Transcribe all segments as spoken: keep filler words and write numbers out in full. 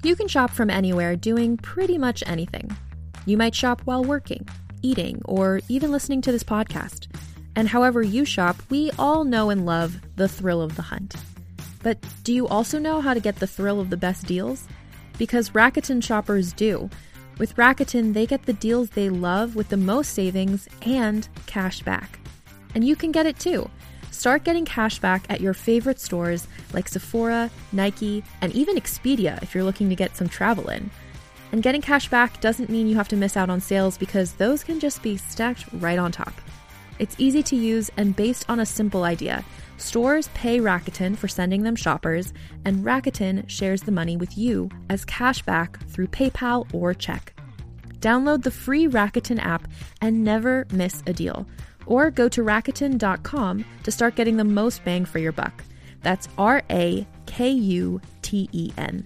You can shop from anywhere doing pretty much anything. You might shop while working, eating, or even listening to this podcast. And however you shop, we all know and love the thrill of the hunt. But do you also know how to get the thrill of the best deals? Because Rakuten shoppers do. With Rakuten, they get the deals they love with the most savings and cash back. And you can get it too. Start getting cash back at your favorite stores like Sephora, Nike, and even Expedia if you're looking to get some travel in. And getting cash back doesn't mean you have to miss out on sales because those can just be stacked right on top. It's easy to use and based on a simple idea. Stores pay Rakuten for sending them shoppers, and Rakuten shares the money with you as cash back through PayPal or check. Download the free Rakuten app and never miss a deal. Or go to Rakuten dot com to start getting the most bang for your buck. That's R A K U T E N.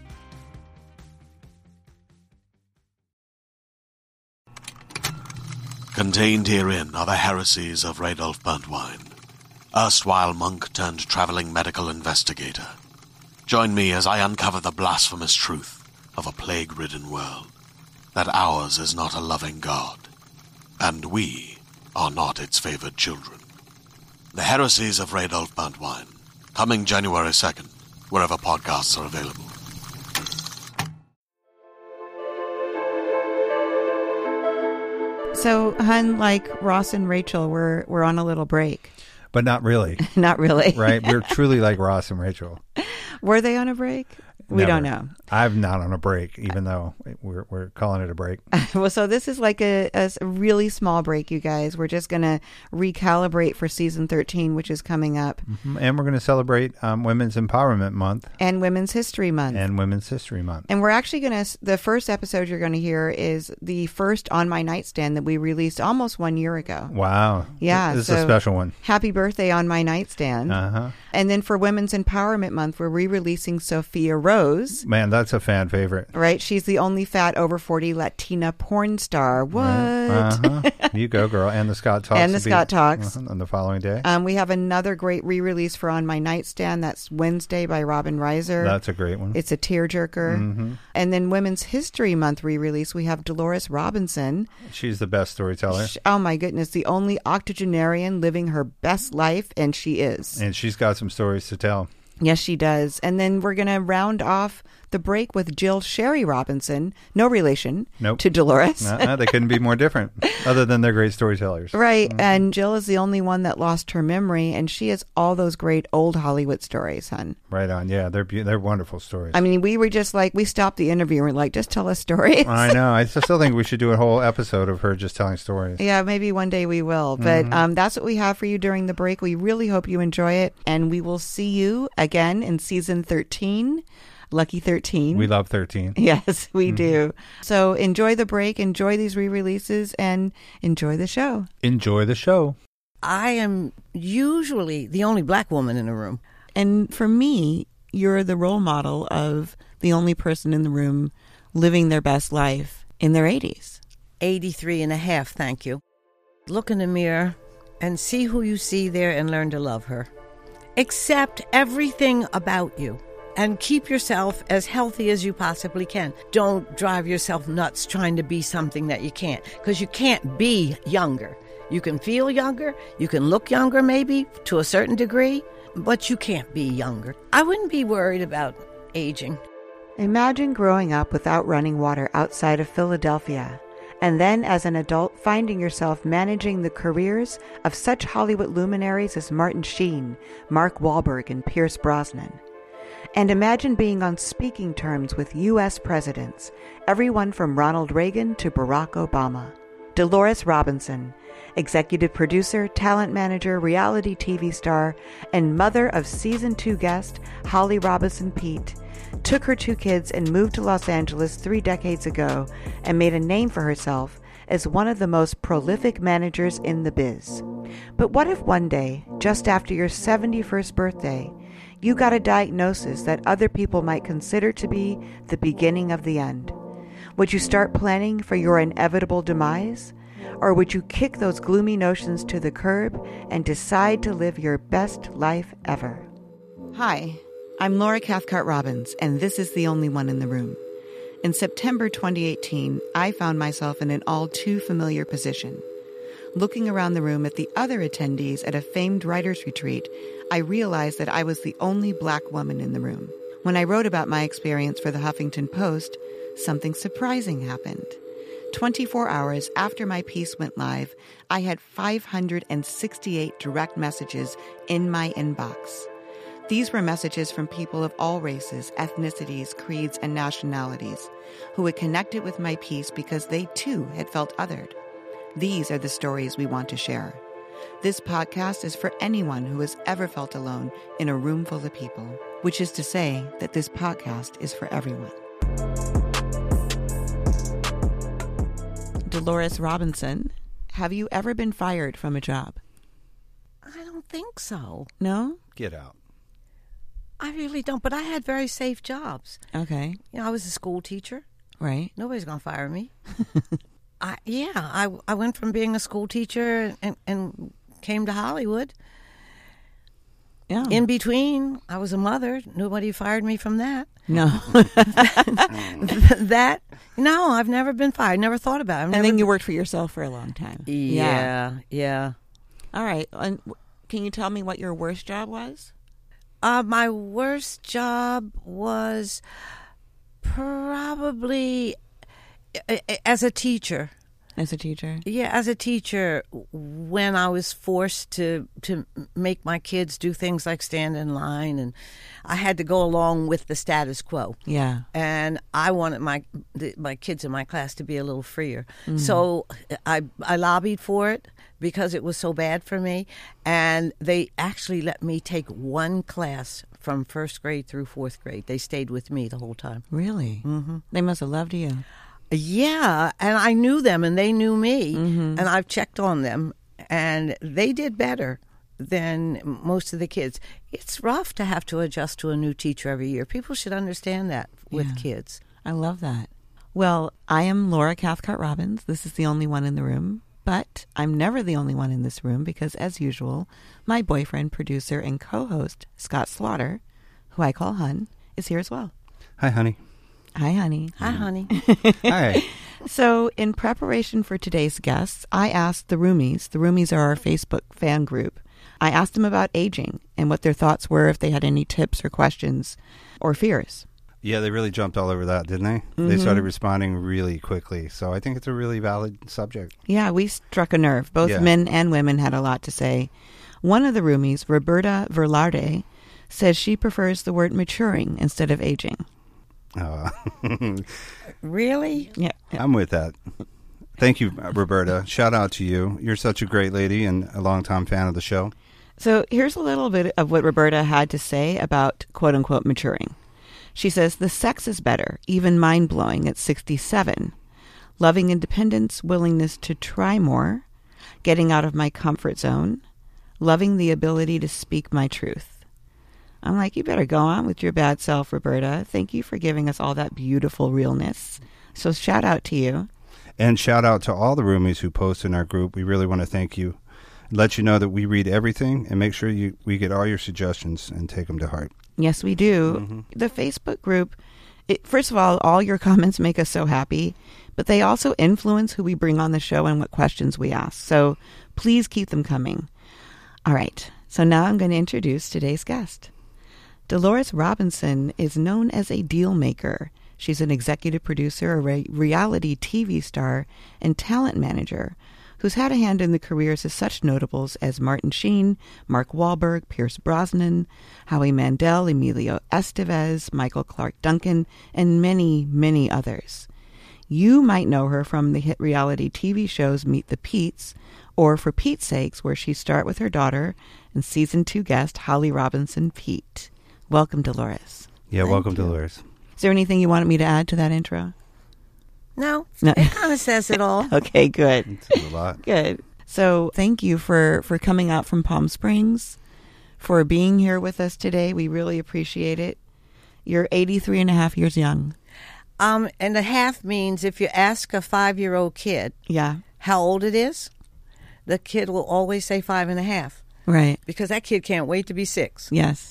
Contained herein are the heresies of Radolf Burntwine, erstwhile monk turned traveling medical investigator. Join me as I uncover the blasphemous truth of a plague-ridden world, that ours is not a loving God, and we are not its favored children. The Heresies of Radolf Burntwine, coming January second, wherever podcasts are available. So, hun, like Ross and Rachel, we're we're on a little break. But not really. Not really. Right? We're truly like Ross and Rachel. Were they on a break? We Never. don't know. I'm not on a break, even though we're we're calling it a break. Well, so this is like a, a really small break, you guys. We're just going to recalibrate for season thirteen, which is coming up. Mm-hmm. And we're going to celebrate um, Women's Empowerment Month. And Women's History Month. And Women's History Month. And we're actually going to, the first episode you're going to hear is the first On My Nightstand that we released almost one year ago. Wow. Yeah. This so is a special one. Happy birthday On My Nightstand. Uh-huh. And then for Women's Empowerment Month, we're re-releasing Sophia Rose. Man, that's a fan favorite. Right? She's the only fat over forty Latina porn star. What? Right. Uh-huh. You go, girl. And the Scott Talks. And the Scott Talks. Uh-huh. On the following day. Um, we have another great re-release for On My Nightstand. That's Wednesday by Robin Reiser. That's a great one. It's a tearjerker. Mm-hmm. And then Women's History Month re-release, we have Dolores Robinson. She's the best storyteller. She, oh my goodness, the only octogenarian living her best life, and she is. And she's got some stories to tell. Yes, she does. And then we're going to round off the break with Jill Sherry Robinson. No relation nope. to Dolores. uh-uh, they couldn't be more different, other than they're great storytellers. Right. Mm-hmm. And Jill is the only one that lost her memory, and she has all those great old Hollywood stories, hun. Right on. Yeah, they're be- they're wonderful stories. I mean, we were just like, we stopped the interview and we're like, just tell us stories. I know. I still think we should do a whole episode of her just telling stories. Yeah, maybe one day we will. But mm-hmm. um, that's what we have for you during the break. We really hope you enjoy it. And we will see you again in season thirteen. Lucky thirteen. We love thirteen. Yes, we mm-hmm. do. So enjoy the break, enjoy these re-releases, and enjoy the show. Enjoy the show. I am usually the only black woman in the room. And for me, you're the role model of the only person in the room living their best life in their eighties. eighty-three and a half, thank you. Look in the mirror and see who you see there and learn to love her. Accept everything about you. And keep yourself as healthy as you possibly can. Don't drive yourself nuts trying to be something that you can't. Because you can't be younger. You can feel younger. You can look younger maybe to a certain degree. But you can't be younger. I wouldn't be worried about aging. Imagine growing up without running water outside of Philadelphia. And then as an adult finding yourself managing the careers of such Hollywood luminaries as Martin Sheen, Mark Wahlberg, and Pierce Brosnan. And imagine being on speaking terms with U S presidents, everyone from Ronald Reagan to Barack Obama. Dolores Robinson, executive producer, talent manager, reality T V star, and mother of season two guest Holly Robinson Peete, took her two kids and moved to Los Angeles three decades ago and made a name for herself as one of the most prolific managers in the biz. But what if one day, just after your seventy-first birthday, you got a diagnosis that other people might consider to be the beginning of the end? Would you start planning for your inevitable demise? Or would you kick those gloomy notions to the curb and decide to live your best life ever? Hi, I'm Laura Cathcart Robbins, and this is The Only One in the Room. In September twenty eighteen, I found myself in an all too familiar position. Looking around the room at the other attendees at a famed writers' retreat, I realized that I was the only black woman in the room. When I wrote about my experience for the Huffington Post, something surprising happened. twenty-four hours after my piece went live, I had five hundred sixty-eight direct messages in my inbox. These were messages from people of all races, ethnicities, creeds, and nationalities who had connected with my piece because they too had felt othered. These are the stories we want to share. This podcast is for anyone who has ever felt alone in a room full of people, which is to say that this podcast is for everyone. Dolores Robinson, have you ever been fired from a job? I don't think so. No? Get out. I really don't, but I had very safe jobs. Okay. You know, I was a school teacher. Right. Nobody's going to fire me. I Yeah, I, I went from being a school teacher and, and came to Hollywood. Yeah. In between, I was a mother. Nobody fired me from that. No. That, no, I've never been fired. Never thought about it. I've And never then you worked for yourself for a long time. Yeah, yeah. All right. And can you tell me what your worst job was? Uh, my worst job was probably uh, as a teacher. As a teacher? Yeah, as a teacher, when I was forced to to make my kids do things like stand in line, and I had to go along with the status quo. Yeah. And I wanted my the, my kids in my class to be a little freer. Mm. So I I lobbied for it because it was so bad for me, and they actually let me take one class from first grade through fourth grade. They stayed with me the whole time. Really? Mm-hmm. They must have loved you. Yeah, and I knew them, and they knew me, Mm-hmm. and I've checked on them, and they did better than most of the kids. It's rough to have to adjust to a new teacher every year. People should understand that with Yeah. kids. I love that. Well, I am Laura Cathcart Robbins. This is The Only One in the Room. But I'm never the only one in this room because, as usual, my boyfriend, producer, and co-host, Scott Slaughter, who I call Hun, is here as well. Hi, honey. Hi, honey. Hi, honey. Hi. So, in preparation for today's guests, I asked the Roomies, the Roomies are our Facebook fan group, I asked them about aging and what their thoughts were, if they had any tips or questions or fears. Yeah, they really jumped all over that, didn't they? Mm-hmm. They started responding really quickly. So I think it's a really valid subject. Yeah, we struck a nerve. Both Yeah. men and women had a lot to say. One of the Roomies, Roberta Verlarde, says she prefers the word maturing instead of aging. Uh, Really? Yeah. I'm with that. Thank you, Roberta. Shout out to you. You're such a great lady and a longtime fan of the show. So here's a little bit of what Roberta had to say about quote-unquote maturing. She says, the sex is better, even mind-blowing at sixty-seven. Loving independence, willingness to try more, getting out of my comfort zone, loving the ability to speak my truth. I'm like, you better go on with your bad self, Roberta. Thank you for giving us all that beautiful realness. So shout out to you. And shout out to all the roomies who post in our group. We really want to thank you. Let you know that we read everything and make sure you we get all your suggestions and take them to heart. Yes, we do. Mm-hmm. The Facebook group, it, first of all, all your comments make us so happy, but they also influence who we bring on the show and what questions we ask. So please keep them coming. All right. So now I'm going to introduce today's guest. Dolores Robinson is known as a deal maker. She's an executive producer, a re- reality T V star, and talent manager who's had a hand in the careers of such notables as Martin Sheen, Mark Wahlberg, Pierce Brosnan, Howie Mandel, Emilio Estevez, Michael Clark Duncan, and many, many others. You might know her from the hit reality T V shows Meet the Pete's, or For Pete's Sakes, where she starred with her daughter and season two guest Holly Robinson Peete. Welcome, Dolores. Yeah, Thank welcome, you. Dolores. Is there anything you wanted me to add to that intro? No, No. it kind of says it all. Okay, good. It's a lot. Good. So thank you for, for coming out from Palm Springs, for being here with us today. We really appreciate it. You're eighty-three and a half years young. Um, and a half means if you ask a five-year-old kid Yeah, how old it is, the kid will always say five and a half right. because that kid can't wait to be six. Yes.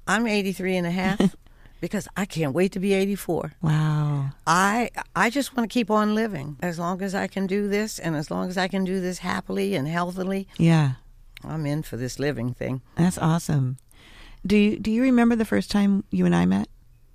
I'm eighty-three and a half because I can't wait to be eighty-four. Wow. I I just want to keep on living. As long as I can do this, and as long as I can do this happily and healthily, Yeah. I'm in for this living thing. That's awesome. Do you, do you remember the first time you and I met?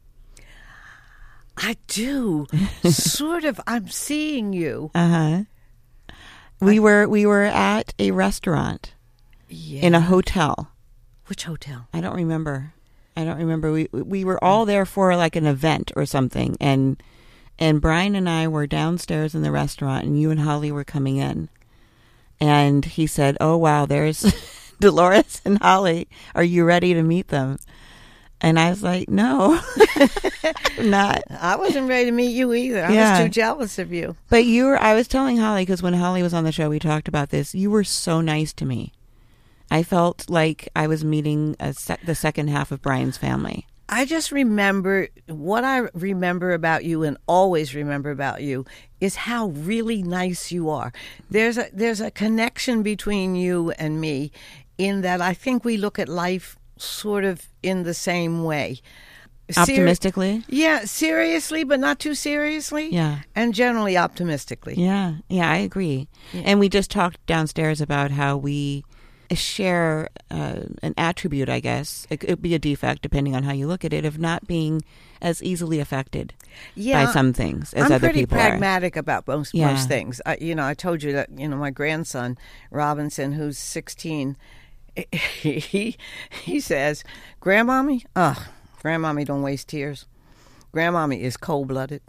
I do. Sort of. I'm seeing you. Uh-huh. We were we were at a restaurant Yeah. in a hotel. Which hotel? I don't remember. I don't remember. We we were all there for like an event or something, and and Brian and I were downstairs in the restaurant, and you and Holly were coming in, and he said, "Oh wow, there's Dolores and Holly. Are you ready to meet them?" And I was like, "No, I'm not." I wasn't ready to meet you either. I Yeah. was too jealous of you. But you were. I was telling Holly because when Holly was on the show, we talked about this. You were so nice to me. I felt like I was meeting a sec- the second half of Brian's family. I just remember what I remember about you and always remember about you is how really nice you are. There's a there's a connection between you and me in that I think we look at life sort of in the same way. Ser- Optimistically? yeah, seriously, but not too seriously. Yeah. And generally optimistically. Yeah, yeah, I agree. And we just talked downstairs about how we share uh, an attribute, I guess. It could be a defect, depending on how you look at it, of not being as easily affected Yeah, by some things as I'm other pretty people pragmatic about most Yeah. most things. I, you know, I told you that. You know, my grandson Robinson, who's sixteen, he he says, "Grandmommy, ugh, Grandmommy don't waste tears. Grandmommy is cold blooded."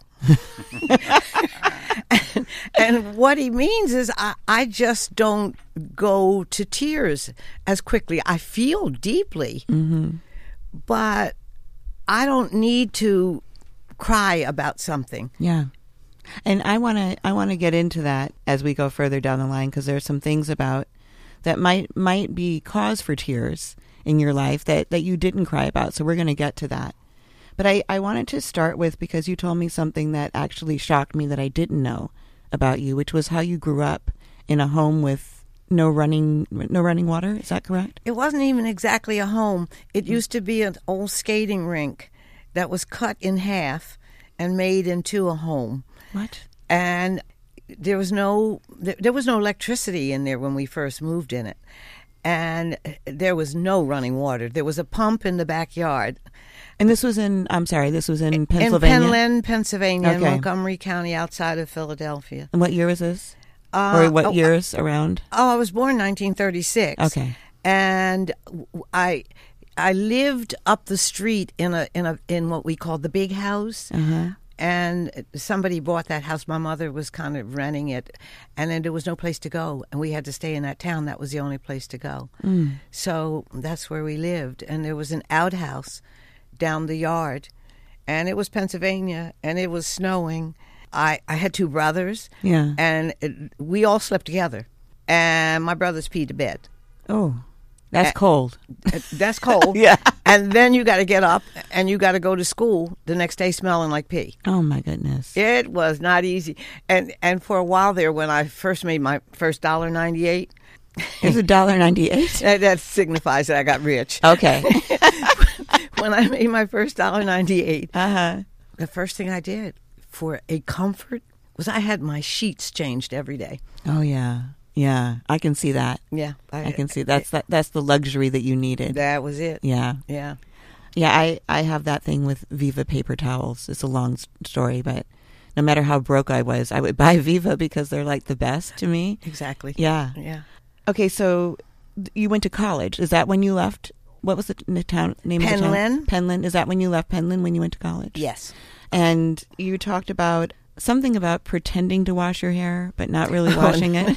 and, and what he means is, I, I just don't go to tears as quickly. I feel deeply, Mm-hmm. but I don't need to cry about something. are. Yeah. And I want to I want to get into that as we go further down the line, because there's some things about that might might be cause for tears in your life that, that you didn't cry about. So we're going to get to that. But I, I wanted to start with, because you told me something that actually shocked me that I didn't know about you, which was how you grew up in a home with no running no running water. Is that correct? It wasn't even exactly a home. It used to be an old skating rink that was cut in half and made into a home. What? And there was no there, there was no electricity in there when we first moved in it. And there was no running water. There was a pump in the backyard. And this was in, I'm sorry, this was in Pennsylvania? In Penland, Pennsylvania, in Okay. Montgomery County, outside of Philadelphia. And what year was this? Uh, or what oh, years around? Oh, I was born in nineteen thirty-six. Okay. And I I lived up the street in a in a in what we call the big house. Uh-huh. And somebody bought that house. My mother was kind of renting it, and then there was no place to go, and we had to stay in that town. That was the only place to go. Mm. So that's where we lived. And there was an outhouse down the yard, and it was Pennsylvania, and it was snowing. I, I had two brothers, Yeah. and it, we all slept together. And my brothers peed to bed. Oh, that's Uh, cold. Uh, That's cold. Yeah. And then you got to get up, and you got to go to school the next day smelling like pee. Oh, my goodness. It was not easy. And and for a while there, when I first made my first one dollar and ninety-eight cents, It was a dollar ninety-eight. that, that signifies that I got rich. Okay. When I made my first one dollar and ninety-eight cents, Uh-huh. the first thing I did for a comfort was I had my sheets changed every day. Oh, yeah. Yeah. I can see that. Yeah. I can see that's that, that's the luxury that you needed. That was it. Yeah. Yeah. Yeah, I, I have that thing with Viva paper towels. It's a long s- story, but no matter how broke I was, I would buy Viva because they're like the best to me. Exactly. Yeah. Yeah. Okay, so th- you went to college. Is that when you left? What was the n- town name of the town? Penland. Penland. Is that when you left Penland when you went to college? Yes. And you talked about something about pretending to wash your hair, but not really Oh, washing it.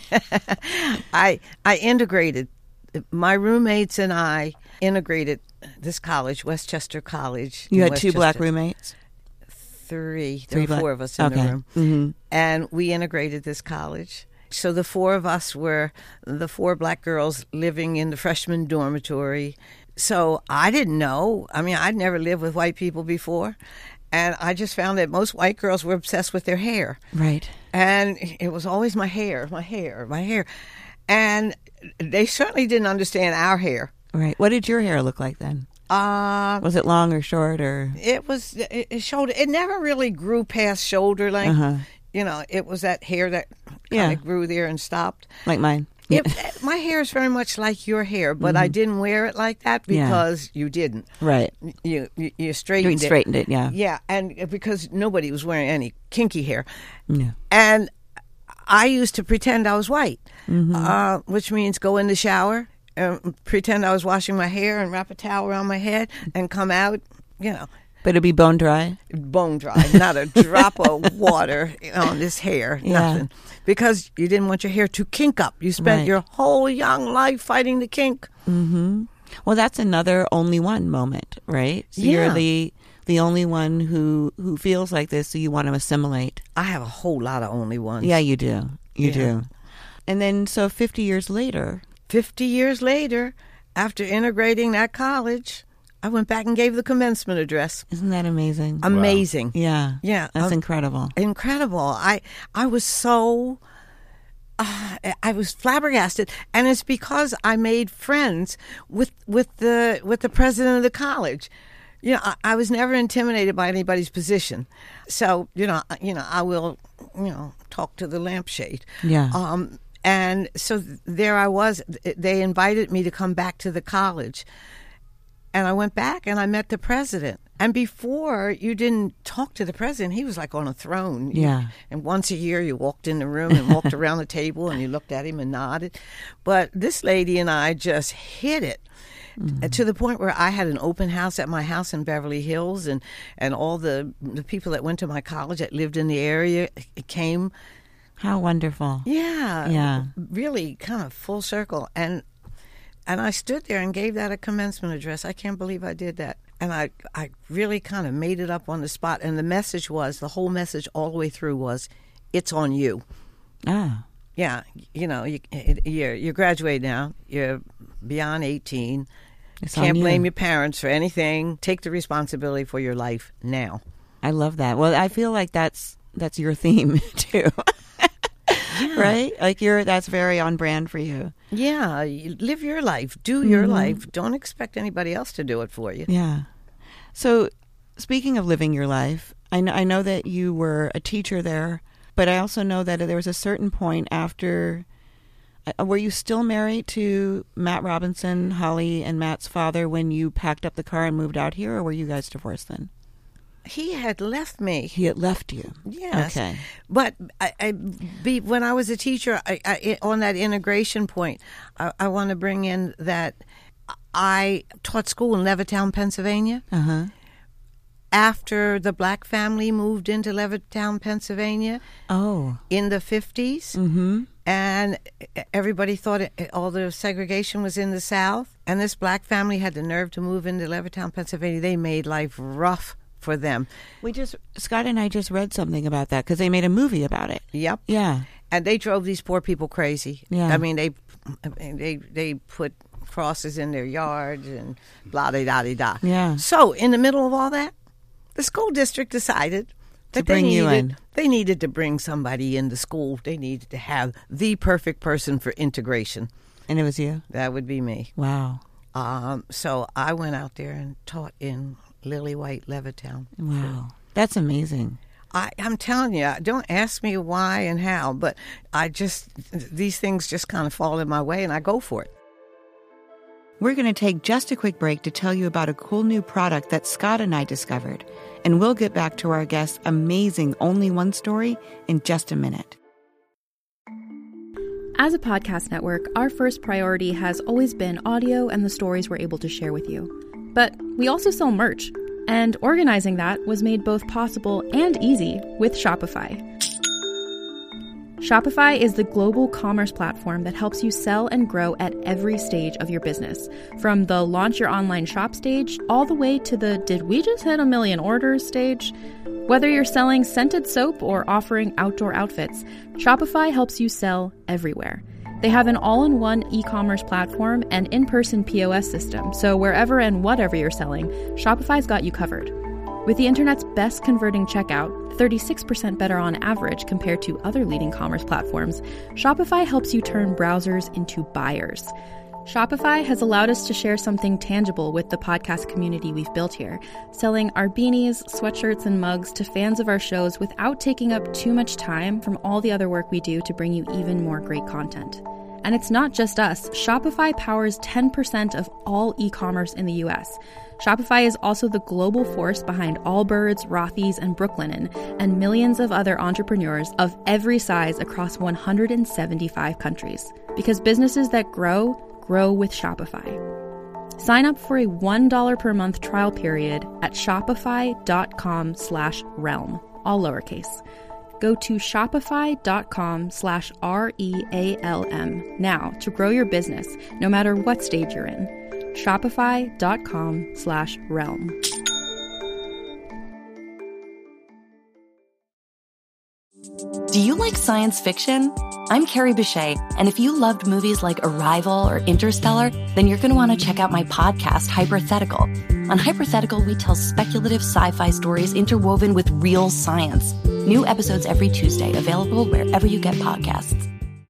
I I integrated. My roommates and I integrated this college, Westchester College. You in had two black Westchester. roommates? Three. There Three were black- four of us in okay. the room. Mm-hmm. And we integrated this college. So the four of us were the four black girls living in the freshman dormitory. So I didn't know. I mean, I'd never lived with white people before. And I just found that most white girls were obsessed with their hair. Right. And it was always my hair, my hair, my hair. And they certainly didn't understand our hair. Right. What did your hair look like then? Uh, Was it long or short or? it was it, it shoulder. It never really grew past shoulder length. Uh-huh. You know, it was that hair that kind Yeah. of grew there and stopped. Like mine. It, my hair is very much like your hair, but I didn't wear it like that Yeah. because you didn't. Right. You you, you You straightened it. straightened it, yeah. Yeah, and because nobody was wearing any kinky hair. Yeah. And I used to pretend I was white, Mm-hmm. uh, which means go in the shower, and pretend I was washing my hair and wrap a towel around my head and come out, you know, But it'd be bone dry. bone dry, not a drop of water on this hair, Yeah. nothing. Because you didn't want your hair to kink up. You spent Right. your whole young life fighting the kink. Mm-hmm. Well, that's another only one moment, right? So Yeah. you're the the only one who who feels like this, so you want to assimilate. I have a whole lot of only ones. Yeah, you do. You Yeah. do. And then, so fifty years later, Fifty years later, after integrating that college, I went back and gave the commencement address. isn't that amazing? Amazing. Yeah. Yeah, That's um, incredible. Incredible. I I was so uh, I was flabbergasted, and it's because I made friends with with the with the president of the college. You know, I, I was never intimidated by anybody's position. So, you know, I- you know, I will, you know, talk to the lampshade. Yeah. Um, and so th- there I was. They invited me to come back to the college. And I went back and I met the president. And before, you didn't talk to the president. He was like on a throne. Yeah. And once a year, you walked in the room and walked around the table and you looked at him and nodded. But this lady and I just hit it. Mm-hmm. To the point where I had an open house at my house in Beverly Hills, and, and all the the people that went to my college that lived in the area came. How wonderful. Yeah, Yeah. really kind of full circle. And and I stood there and gave that a commencement address. I can't believe I did that. And I, I really kind of made it up on the spot. And the message was, the whole message all the way through was, it's on you. Ah. Yeah, you know, you, you're, you're graduated now. You're beyond eighteen. It's on Can't you. blame your parents for anything. Take the responsibility for your life now. I love that. Well, I feel like that's that's your theme too. Right? Like you're that's very on brand for you. Yeah, you live your life. Do your life. Don't expect anybody else to do it for you. Yeah. So, speaking of living your life, I know, I know that you were a teacher there, but I also know that there was a certain point after. Uh, were you still married to Matt Robinson, Holly, and Matt's father when you packed up the car and moved out here, or were you guys divorced then? He had left me. He had left you. Yes. Okay. But I, I be, when I was a teacher, I, I, on that integration point, I, I want to bring in that I taught school in Levittown, Pennsylvania. Uh huh. After the black family moved into Levittown, Pennsylvania Oh. in the fifties, Mm-hmm. and everybody thought it, all the segregation was in the South, and this black family had the nerve to move into Levittown, Pennsylvania. They made life rough for them. We just Scott and I just read something about that because they made a movie about it. Yep. Yeah. And they drove these poor people crazy. Yeah. I mean, they they they put crosses in their yards and blah da da da. Yeah. So in the middle of all that, the school district decided that To bring they you needed, in. They needed to bring somebody in the school. They needed to have the perfect person for integration. And it was you. That would be me. Wow. Um, so I went out there and taught in Lily White, Levittown. Wow. That's amazing. I, I'm telling you, don't ask me why and how, but I just, these things just kind of fall in my way and I go for it. We're going to take just a quick break to tell you about a cool new product that Scott and I discovered. And we'll get back to our guest's amazing Only One story in just a minute. As a podcast network, our first priority has always been audio and the stories we're able to share with you. But we also sell merch, and organizing that was made both possible and easy with Shopify. Shopify is the global commerce platform that helps you sell and grow at every stage of your business, from the launch your online shop stage all the way to the did we just hit a million orders stage. Whether you're selling scented soap or offering outdoor outfits, Shopify helps you sell everywhere. They have an all-in-one e-commerce platform and in-person P O S system, so wherever and whatever you're selling, Shopify's got you covered. With the internet's best converting checkout, thirty-six percent better on average compared to other leading commerce platforms, Shopify helps you turn browsers into buyers. Shopify has allowed us to share something tangible with the podcast community we've built here, selling our beanies, sweatshirts, and mugs to fans of our shows without taking up too much time from all the other work we do to bring you even more great content. And it's not just us. Shopify powers ten percent of all e-commerce in the U S. Shopify is also the global force behind Allbirds, Rothy's, and Brooklinen, and millions of other entrepreneurs of every size across one hundred seventy-five countries. Because businesses that grow, grow with Shopify. Sign up for a one dollar per month trial period at shopify.com slash realm, all lowercase. Go to shopify.com slash R-E-A-L-M now to grow your business, no matter what stage you're in. Shopify.com slash realm. Do you like science fiction? I'm Carrie Bechet, and if you loved movies like Arrival or Interstellar, then you're going to want to check out my podcast, Hypothetical. On Hypothetical, we tell speculative sci-fi stories interwoven with real science. New episodes every Tuesday, available wherever you get podcasts.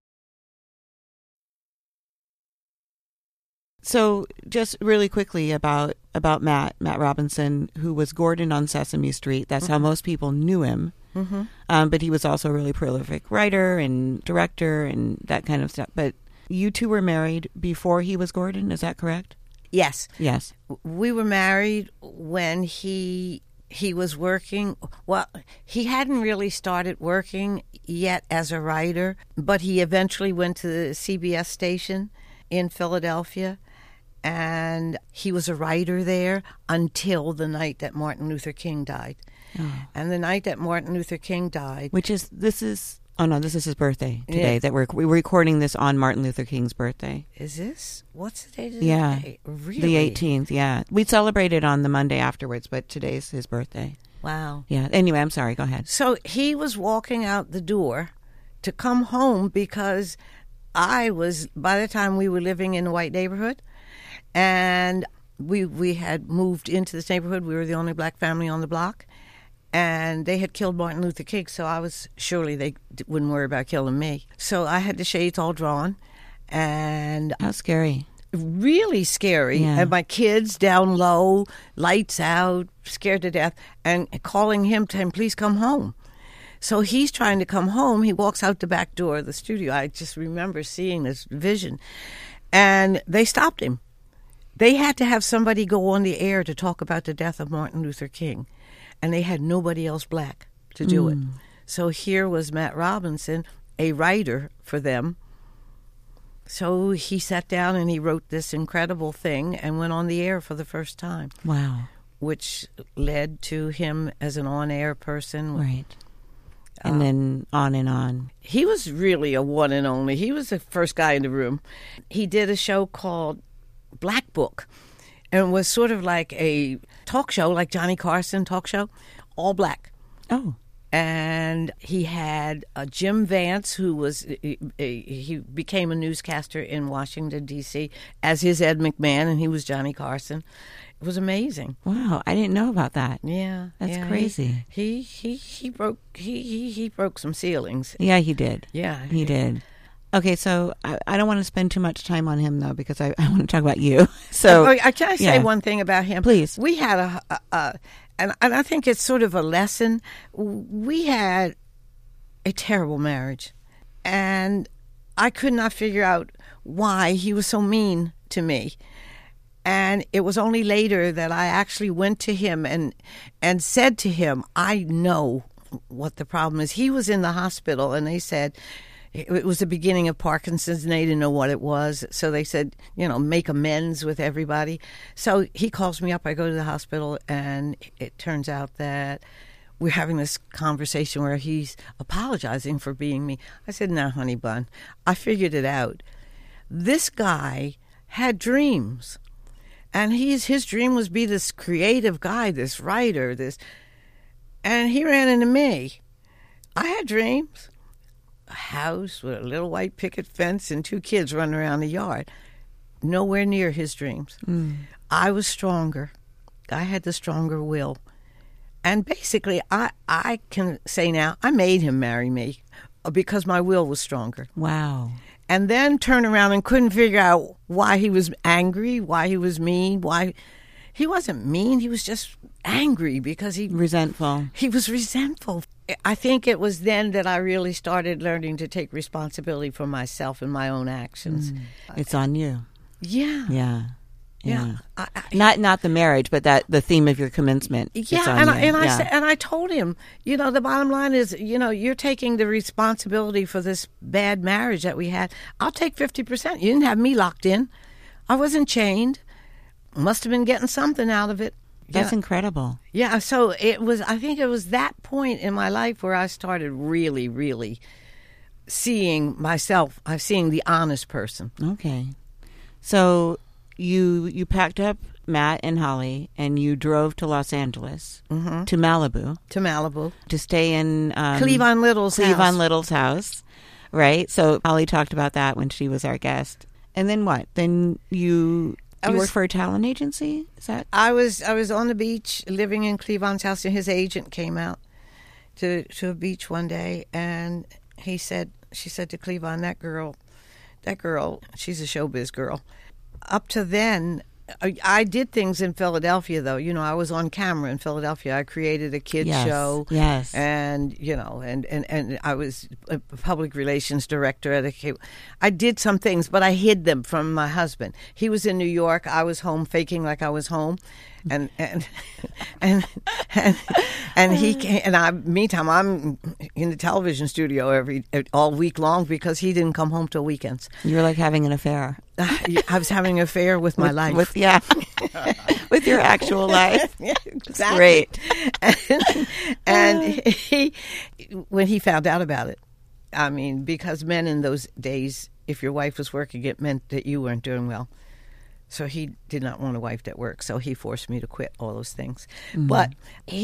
So just really quickly about, about Matt, Matt Robinson, who was Gordon on Sesame Street. That's mm-hmm. how most people knew him. Mm-hmm. Um, but he was also a really prolific writer and director and that kind of stuff. But you two were married before he was Gordon, is that correct? Yes. Yes. We were married when he he was working. Well, he hadn't really started working yet as a writer, but he eventually went to the C B S station in Philadelphia, and he was a writer there until the night that Martin Luther King died. Oh. And the night that Martin Luther King died... Which is, this is, oh no, this is his birthday today. Yeah. That we're, we're recording this on Martin Luther King's birthday. Is this? What's the date of yeah. the day? Really? The eighteenth, yeah. We celebrated on the Monday afterwards, but today's his birthday. Wow. Yeah. Anyway, I'm sorry. Go ahead. So he was walking out the door to come home because I was, by the time we were living in a white neighborhood, and we we had moved into this neighborhood. We were the only black family on the block. And they had killed Martin Luther King, so I was, surely they wouldn't worry about killing me. So I had the shades all drawn. And how scary. Really scary. Yeah. And my kids down low, lights out, scared to death, and calling him, to him, please come home. So he's trying to come home. He walks out the back door of the studio. I just remember seeing this vision. And they stopped him. They had to have somebody go on the air to talk about the death of Martin Luther King. And they had nobody else black to do mm. it. So here was Matt Robinson, a writer for them. So he sat down and he wrote this incredible thing and went on the air for the first time. Wow. Which led to him as an on-air person. Right. And um, then on and on. He was really a one and only. He was the first guy in the room. He did a show called Black Book. And was sort of like a talk show, like Johnny Carson talk show, all black. Oh. And he had uh, Jim Vance, who was, he, he became a newscaster in Washington, D C, as his Ed McMahon, and he was Johnny Carson. It was amazing. Wow, I didn't know about that. Yeah. That's yeah, crazy. He, he, he, he broke, he, he, he broke some ceilings. Yeah, he did. Yeah. He did. Okay, so I, I don't want to spend too much time on him, though, because I, I want to talk about you. So, oh, can I say yeah. one thing about him? Please. We had a, a, a and, and I think it's sort of a lesson. We had a terrible marriage, and I could not figure out why he was so mean to me. And it was only later that I actually went to him and and said to him, I know what the problem is. He was in the hospital, and they said... It was the beginning of Parkinson's, and they didn't know what it was. So they said, you know, make amends with everybody. So he calls me up. I go to the hospital, and it turns out that we're having this conversation where he's apologizing for being me. I said, no, honey bun, I figured it out. This guy had dreams, and he's, his dream was be this creative guy, this writer, this, and he ran into me. I had dreams. A house with a little white picket fence and two kids running around the yard. Nowhere near his dreams. Mm. I was stronger. I had the stronger will. And basically, I, I can say now, I made him marry me because my will was stronger. Wow. and then turn around and couldn't figure out why he was angry, why he was mean, why he wasn't mean. He was just angry because he Resentful. he was resentful. I think it was then that I really started learning to take responsibility for myself and my own actions. Mm. It's on you. Yeah. Yeah. Yeah. Yeah. I, I, Not not the marriage, but that the theme of your commencement. It's Yeah, on and you. I, and I Yeah. said, and I told him, you know, the bottom line is, you know, you're taking the responsibility for this bad marriage that we had. I'll take fifty percent. You didn't have me locked in. I wasn't chained. Must have been getting something out of it. That's Yeah. incredible. Yeah, so it was, I think it was that point in my life where I started really, really seeing myself, I'm seeing the honest person. Okay. So you you packed up Matt and Holly and you drove to Los Angeles, Mm-hmm. to Malibu, To Malibu. to stay in um, Cleavon Little's Cleavon house. Little's house, right? So Holly talked about that when she was our guest. And then what? Then you I you was- work for a talent agency? Is that? I was I was on the beach living in Cleavon's house, and his agent came out to to a beach one day, and he said, she said to Cleavon, that girl, that girl, she's a showbiz girl. Up to then, I, I did things in Philadelphia, though. You know, I was on camera in Philadelphia. I created a kids Yes, show. yes. And, you know, and, and, and I was a public relations director at a cable. I did some things, but I hid them from my husband. He was in New York. I was home faking like I was home. And and and and, and he came, and I. Meantime, I'm in the television studio every all week long because he didn't come home till weekends. You're like having an affair. I was having an affair with my With- life. With, yeah. With your actual life. Yeah, exactly. Great. And, and he, when he found out about it, I mean, because men in those days, if your wife was working, it meant that you weren't doing well. So he did not want a wife that worked. So he forced me to quit all those things. Mm-hmm. But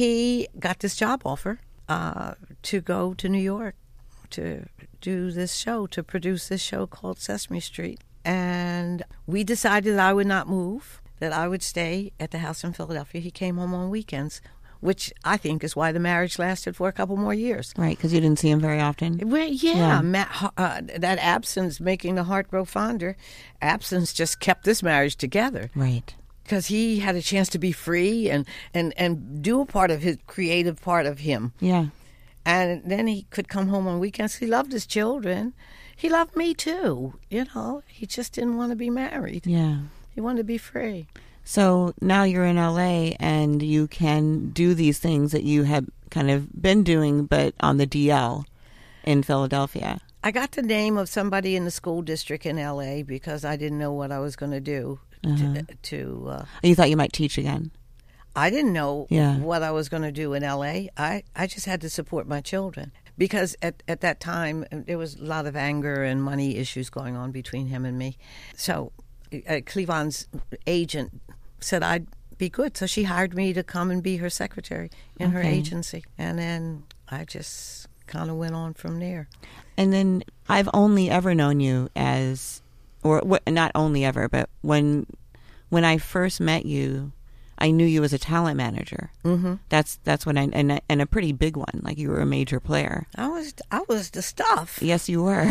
he got this job offer uh, to go to New York to do this show, to produce this show called Sesame Street. And we decided that I would not move, that I would stay at the house in Philadelphia. He came home on weekends, which I think is why the marriage lasted for a couple more years. Right, because you didn't see him very often. Well, yeah, Yeah. Matt, uh, that absence making the heart grow fonder. Absence just kept this marriage together Right. because he had a chance to be free and, and, and do a part of his creative part of him. Yeah. And then he could come home on weekends. He loved his children. He loved me too. You know, he just didn't want to be married. Yeah. He wanted to be free. So now you're in L A and you can do these things that you have kind of been doing, but on the D L in Philadelphia. I got the name of somebody in the school district in L A because I didn't know what I was going to do. Uh-huh. To, to uh, You thought you might teach again. I didn't know Yeah. what I was going to do in L A. I, I just had to support my children because at, at that time there was a lot of anger and money issues going on between him and me. So uh, Cleavon's agent said I'd be good. So she hired me to come and be her secretary in her Okay. agency. And then I just kind of went on from there. And then I've only ever known you as, or wh- not only ever, but when when I first met you, I knew you as a talent manager. Mm-hmm. That's that's when I and a- and a pretty big one, like you were a major player. I was I was the stuff. Yes, you were.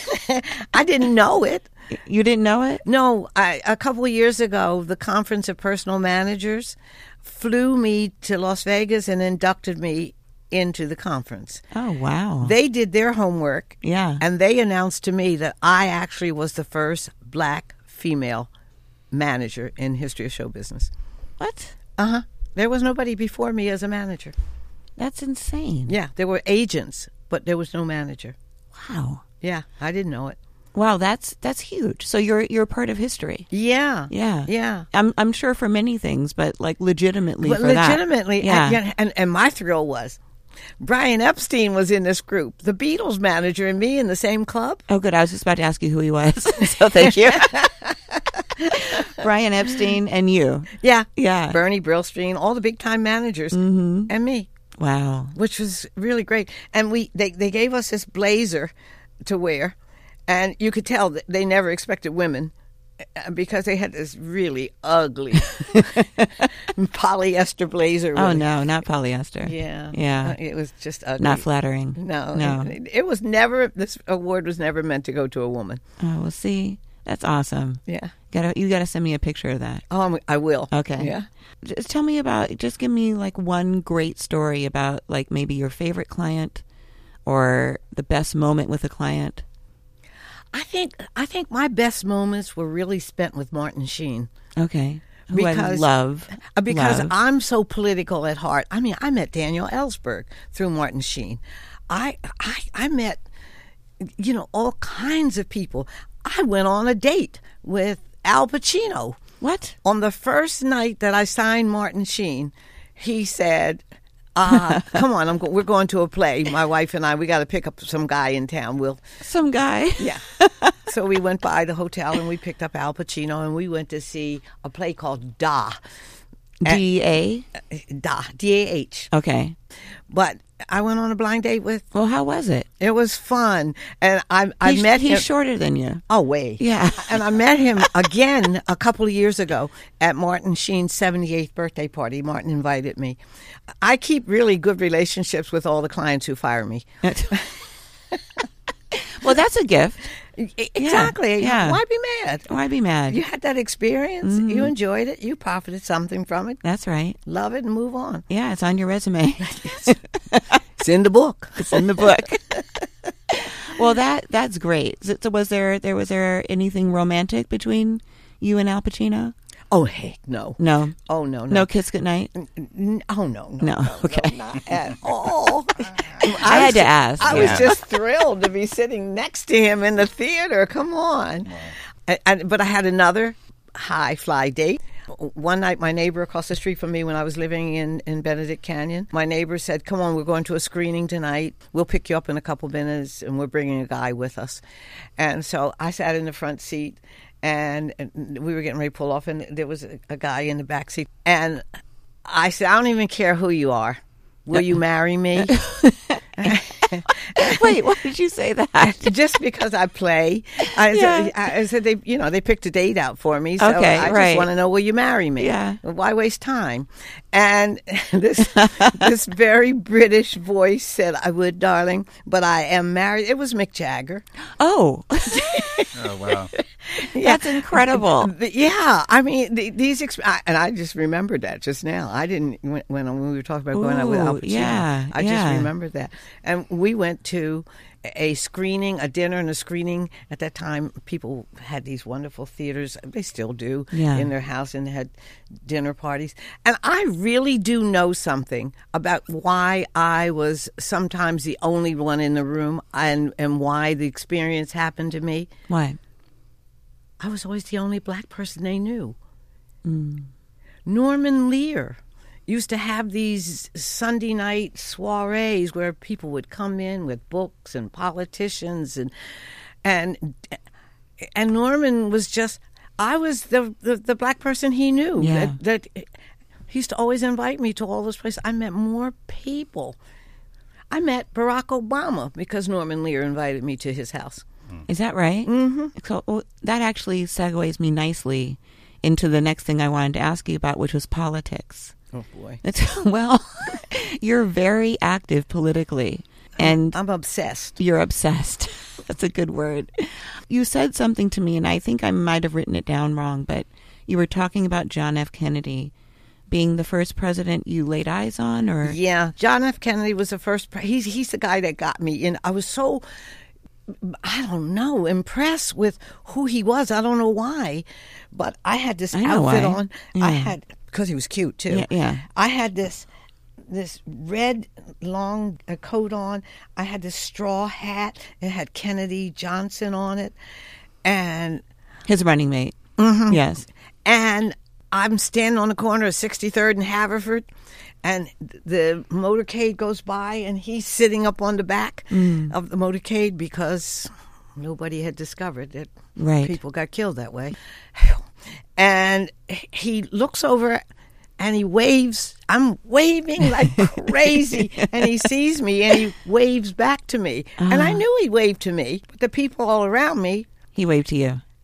I didn't know it. You didn't know it? No, I, a couple of years ago, the Conference of Personal Managers flew me to Las Vegas and inducted me into the conference. Oh, wow. They did their homework, Yeah. and they announced to me that I actually was the first black female manager in history of show business. What? Uh-huh. There was nobody before me as a manager. That's insane. Yeah, there were agents, but there was no manager. Wow. Yeah, I didn't know it. Wow, that's that's huge. So you're you're part of history. Yeah. Yeah. Yeah. I'm I'm sure for many things, but like legitimately But for that. legitimately, Yeah. and, yeah, and, and my thrill was Brian Epstein was in this group, the Beatles manager and me in the same club. Oh, good. I was just about to ask you who he was. So thank you. Brian Epstein and you. Yeah. Yeah. Bernie Brillstein, all the big time managers, Mm-hmm. and me, Wow. which was really great. And we they, they gave us this blazer to wear, and you could tell that they never expected women because they had this really ugly polyester blazer. Oh, with- no, not polyester. Yeah. Yeah. Uh, It was just ugly. Not flattering. No. No. It, it was never, this award was never meant to go to a woman. Oh, well, see, that's awesome. Yeah. Gotta, you got to send me a picture of that. Oh, I'm- I will. Okay. Yeah. Just tell me about, just give me like one great story about like maybe your favorite client or the best moment with a client. I think I think my best moments were really spent with Martin Sheen. Okay. Who I Because- love. Uh, Because love. I'm so political at heart. I mean, I met Daniel Ellsberg through Martin Sheen. I, I I met, you know, all kinds of people. I went on a date with Al Pacino. What? On the first night that I signed Martin Sheen, he said, uh, come on, I'm go- we're going to a play. My wife and I, we got to pick up some guy in town. We'll Some guy. Yeah. So we went by the hotel and we picked up Al Pacino and we went to see a play called Da. D A? Da. D A H. Okay. But I went on a blind date with, Well, how was it? it was fun. And I I He's, met he's him. shorter than you. Oh, way. Yeah. And I met him again a couple of years ago at Martin Sheen's seventy-eighth birthday party. Martin invited me. I keep really good relationships with all the clients who fire me. Well, that's a gift. E- Exactly. yeah. Why be mad? Why be mad? You had that experience. Mm-hmm. You enjoyed it. You profited something from it. That's right. Love it and move on. Yeah, it's on your resume. It's in the book. It's in the book. Well, that that's great. So, so was there there was there anything romantic between you and Al Pacino? Oh, heck, no. No. Oh, no, no. No kiss goodnight? N- Oh, no, no. No. Okay. Not at all. I had was to ju- ask, I yeah. was just thrilled to be sitting next to him in the theater. Come on. I, I, but I had another high fly date. One night, my neighbor across the street from me, when I was living in, in Benedict Canyon, my neighbor said, come on, we're going to a screening tonight. We'll pick you up in a couple minutes, and we're bringing a guy with us. And so I sat in the front seat, and, and we were getting ready to pull off, and there was a, a guy in the back seat. And I said, I don't even care who you are. Will you marry me? Wait, why did you say that? Just because I play. I, Yeah. said, I said they, you know, they picked a date out for me. So Okay, I right. just want to know, will you marry me? Yeah. Why waste time? And this this very British voice said, I would, darling, but I am married. It was Mick Jagger. Oh, Oh, wow. that's incredible. But yeah, I mean, the, these, exp- I, and I just remembered that just now. I didn't, when, when we were talking about going out with Al Ooh, Pacino, yeah, I yeah. just remembered that. And we went to a screening, a dinner and a screening. At that time, people had these wonderful theaters. They still do Yeah. in their house, and they had dinner parties. And I really do know something about why I was sometimes the only one in the room and, and why the experience happened to me. Why? I was always the only black person they knew. Norman Lear used to have these Sunday night soirees where people would come in with books and politicians and and and Norman was just I was the the, the black person he knew. Yeah. That, that he used to always invite me to all those places. I met more people. I met Barack Obama because Norman Lear invited me to his house. Is that right? Mm-hmm. So well, that actually segues me nicely into the next thing I wanted to ask you about, which was politics. Oh boy. It's, well, you're very active politically, and I'm obsessed. you're obsessed. That's a good word. You said something to me, and I think I might have written it down wrong, but you were talking about John F. Kennedy being the first president you laid eyes on, or Yeah, John F. Kennedy was the first. Pre- he's he's the guy that got me in. I was so, I don't know, impressed with who he was. I don't know why, but I had this I know outfit why. on. Yeah. I had because he was cute too. Yeah, yeah. I had this this red long uh, coat on. I had this straw hat. It had Kennedy Johnson on it, and his running mate. Mm-hmm. Yes. and I'm standing on the corner of sixty-third and Haverford, and the motorcade goes by, and he's sitting up on the back Mm. of the motorcade because nobody had discovered that Right. people got killed that way. And he looks over and he waves. I'm waving like crazy, and he sees me and he waves back to me. And I knew he waved to me, but the people all around me, He waved to you.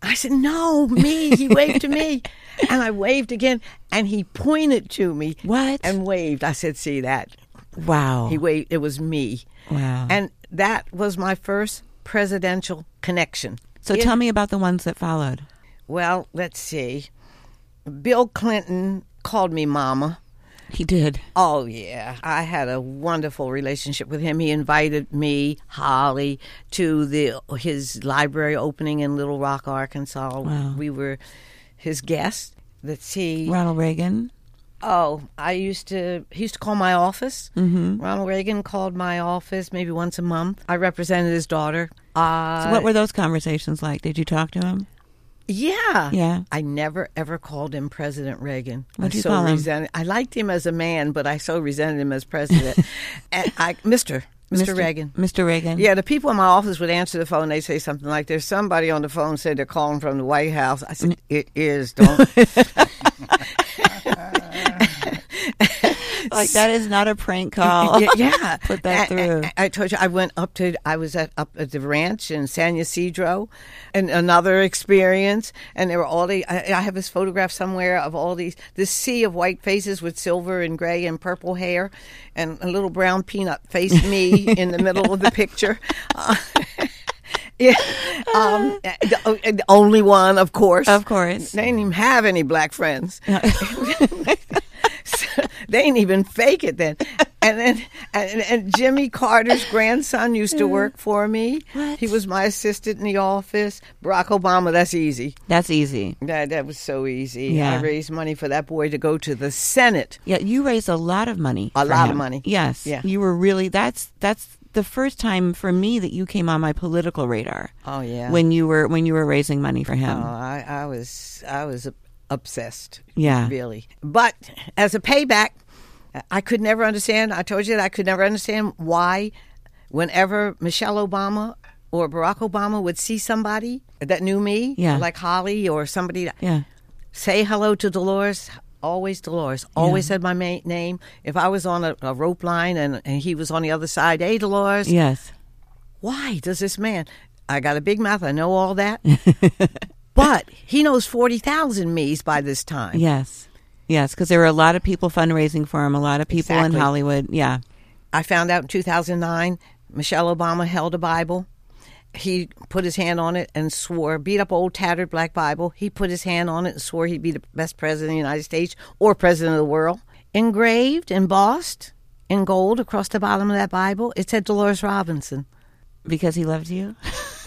I said, no, me. He waved to me. And I waved again, and he pointed to me. What? And waved. I said, see that? Wow. He waved. It was me. Wow. And that was my first presidential connection. So It- tell me about the ones that followed. Well, let's see. Bill Clinton called me Mama. He did. Oh, yeah. I had a wonderful relationship with him. He invited me, Holly, to the his library opening in Little Rock, Arkansas. Wow. We were his guests. Let's see. Ronald Reagan. Oh, I used to, he used to call my office. Mm-hmm. Ronald Reagan called my office maybe once a month. I represented his daughter. Uh, So what were those conversations like? Did you talk to him? Yeah. Yeah. I never, ever called him President Reagan. What'd I you so call him? resented, I liked him as a man, but I so resented him as president. and I, Mister Mister Reagan. Mister Reagan. Yeah, the people in my office would answer the phone. They'd say something like, there's somebody on the phone said they're calling from the White House. I said, it is, don't. Like, that is not a prank call. Yeah, yeah. Put that I, through. I, I told you I went up to I was at up at the ranch in San Ysidro, and another experience. And there were all the I, I have this photograph somewhere of all these this sea of white faces with silver and gray and purple hair, and a little brown peanut faced me in the middle of the picture. Uh, Yeah, um, the, the only one, of course. Of course. They didn't even have any black friends. So they didn't even fake it then. And then, and, and Jimmy Carter's grandson used to work for me. What? He was my assistant in the office. Barack Obama, that's easy. That's easy. That that was so easy. Yeah. I raised money for that boy to go to the Senate. Yeah, you raised a lot of money. A for lot of him. money. Yes. Yeah. You were really, that's, that's the first time for me that you came on my political radar. Oh yeah. When you were, when you were raising money for him. Oh, I, I was I was obsessed. Yeah. Really. But as a payback, I could never understand. I told you that I could never understand why whenever Michelle Obama or Barack Obama would see somebody that knew me, Yeah. like Holly or somebody, Yeah. say hello to Dolores. Always Dolores. Always Yeah. said my ma- name. If I was on a, a rope line and, and he was on the other side, hey, Dolores. Yes. Why does this man? I got a big mouth. I know all that. But he knows forty thousand me's by this time. Yes. Yes, because there were a lot of people fundraising for him, a lot of people Exactly. in Hollywood. Yeah. I found out in two thousand nine, Michelle Obama held a Bible. He put his hand on it and swore, beat up old tattered black Bible. He put his hand on it and swore he'd be the best president of the United States or president of the world. Engraved, embossed in gold across the bottom of that Bible, it said Dolores Robinson. Because he loved you?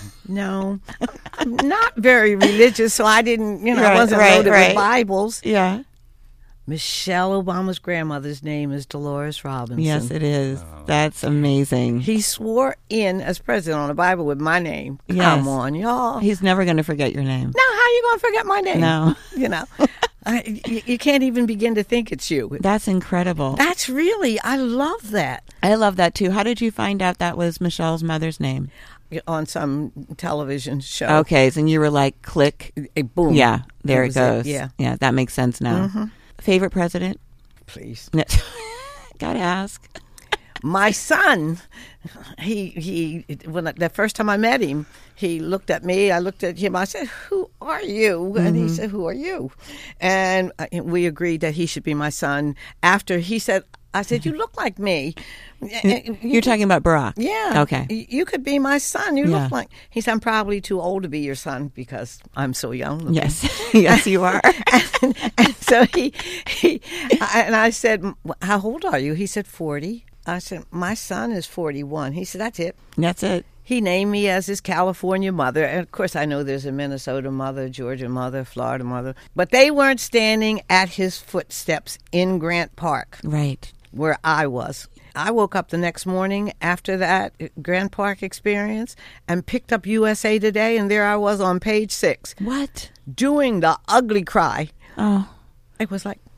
No, I'm not very religious, so I didn't, you know, I Right, wasn't right, loaded right. with Bibles. Yeah. Michelle Obama's grandmother's name is Dolores Robinson. Yes, it is. That's amazing. He swore in as president on the Bible with my name. Come Yes. on, y'all. He's never going to forget your name. Now, how you going to forget my name? No. You know, I, you, you can't even begin to think it's you. That's incredible. That's really, I love that. I love that too. How did you find out that was Michelle's mother's name? On some television show. Okay, so you were like, click. A boom. Yeah, there That it was goes. Yeah. Yeah, that makes sense now. Favorite president? Please. Gotta ask. My son, he, he, when I, the first time I met him, he looked at me, I looked at him, I said, who are you? And he said, who are you? And uh, we agreed that he should be my son. After he said, I said, you look like me. You're talking about Barack? Yeah. Okay. Y- You could be my son. You Yeah. look like. He said, I'm probably too old to be your son because I'm so young. looking." Yes. Yes, you are. and, and so he, he, I- and I said, how old are you? He said, forty. I said, my son is forty-one. He said, that's it. That's it. He named me as his California mother. And of course, I know there's a Minnesota mother, Georgia mother, Florida mother. But they weren't standing at his footsteps in Grant Park, Right. where I was. I woke up the next morning after that Grant Park experience and picked up U S A Today, and there I was on page six What? doing the ugly cry. Oh. It was like,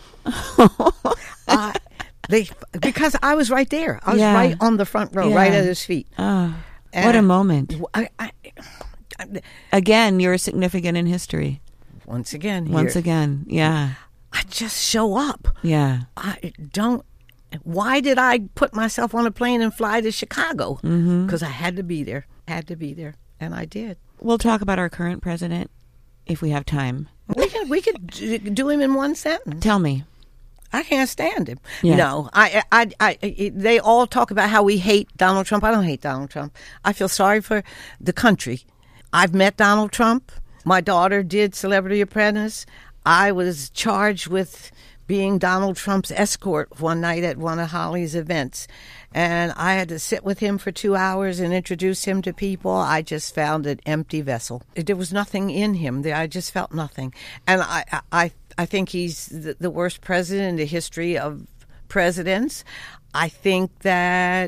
I, they, because I was right there. I was Yeah. right on the front row, Yeah. right at his feet. Oh. And What a I- moment. I, I, I, Again, you're significant in history. once again, Once here, again. Yeah. I just show up. Yeah. I don't. Why did I put myself on a plane and fly to Chicago? Because I had to be there. Had to be there, and I did. We'll talk about our current president if we have time. We could, we could do him in one sentence. Tell me. I can't stand him. Yeah. No, I, I, I, I, they all talk about how we hate Donald Trump. I don't hate Donald Trump. I feel sorry for the country. I've met Donald Trump. My daughter did Celebrity Apprentice. I was charged with being Donald Trump's escort one night at one of Holly's events. And I had to sit with him for two hours and introduce him to people. I just found an empty vessel. There was nothing in him. I just felt nothing. And I, I, I think he's the, the worst president in the history of presidents. I think that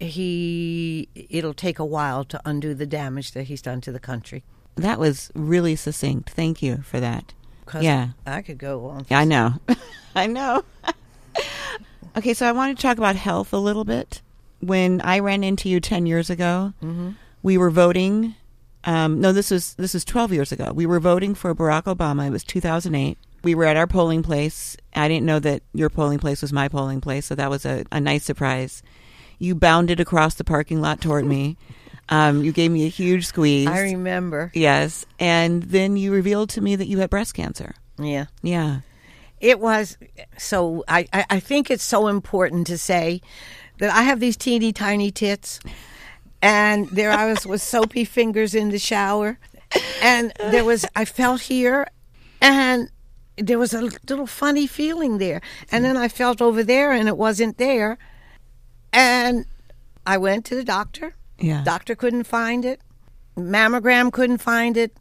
he it'll take a while to undo the damage that he's done to the country. That was really succinct. Thank you for that. Yeah. I could go on. I know. I know. Okay, so I want to talk about health a little bit. When I ran into you ten years ago, mm-hmm. we were voting. Um, no, this was this was twelve years ago. We were voting for Barack Obama. It was two thousand eight. We were at our polling place. I didn't know that your polling place was my polling place, so that was a, a nice surprise. You bounded across the parking lot toward me. Um, you gave me a huge squeeze. I remember. Yes. And then you revealed to me that you had breast cancer. Yeah. Yeah. It was, so I, I, I think it's so important to say that I have these teeny tiny tits, and there I was with soapy fingers in the shower, and there was, I felt here, and there was a little funny feeling there. And then I felt over there, and it wasn't there. And I went to the doctor. Yeah. Doctor couldn't find it. Mammogram couldn't find it.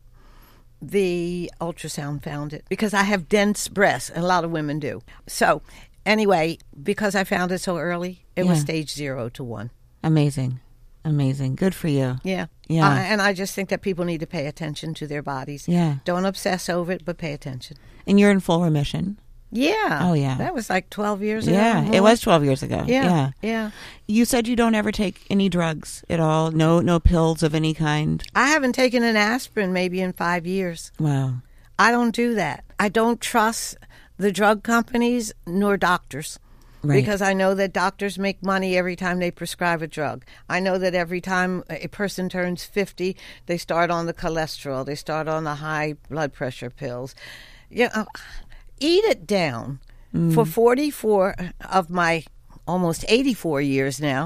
The ultrasound found it because I have dense breasts, and a lot of women do. So anyway, because I found it so early, it yeah. was stage zero to one. Amazing. Amazing. Good for you. Yeah. Yeah. Uh, and I just think that people need to pay attention to their bodies. Yeah. Don't obsess over it, but pay attention. And you're in full remission. Yeah. Oh, yeah. That was like twelve years ago. Yeah, it was twelve years ago. Yeah. Yeah. Yeah. You said you don't ever take any drugs at all? No no pills of any kind? I haven't taken an aspirin maybe in five years. Wow. I don't do that. I don't trust the drug companies nor doctors. Right. Because I know that doctors make money every time they prescribe a drug. I know that every time a person turns fifty, they start on the cholesterol. They start on the high blood pressure pills. You know, eat it down. Mm. For forty-four of my almost eighty-four years now,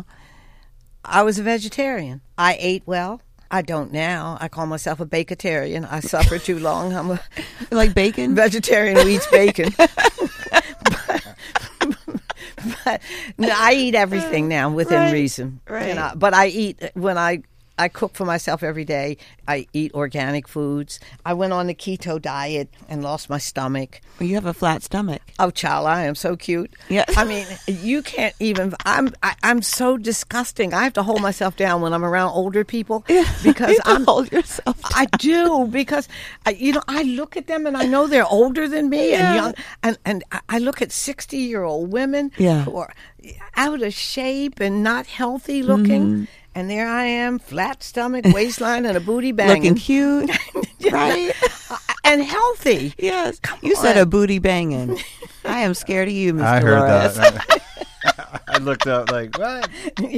I was a vegetarian. I ate well. I don't now. I call myself a bacatarian. I suffered too long. I'm a like bacon? Vegetarian who eats bacon. but, but no, I eat everything now within right, reason. Right. You know, but I eat when I I cook for myself every day. I eat organic foods. I went on the keto diet and lost my stomach. Well, you have a flat stomach. Oh, child, I am so cute. Yeah. I mean, you can't even. I'm. I, I'm so disgusting. I have to hold myself down when I'm around older people Yeah, because you I'm. hold yourself down. I do because, I, you know, I look at them and I know they're older than me Yeah. and young, and and I look at sixty year old women Yeah. who are out of shape and not healthy looking. Mm-hmm. And there I am, flat stomach, waistline, and a booty banging. Looking cute, right? And healthy. Yes. Come You on. said a booty banging. I am scared of you, Mister I heard Dolores. that. I looked up like, what?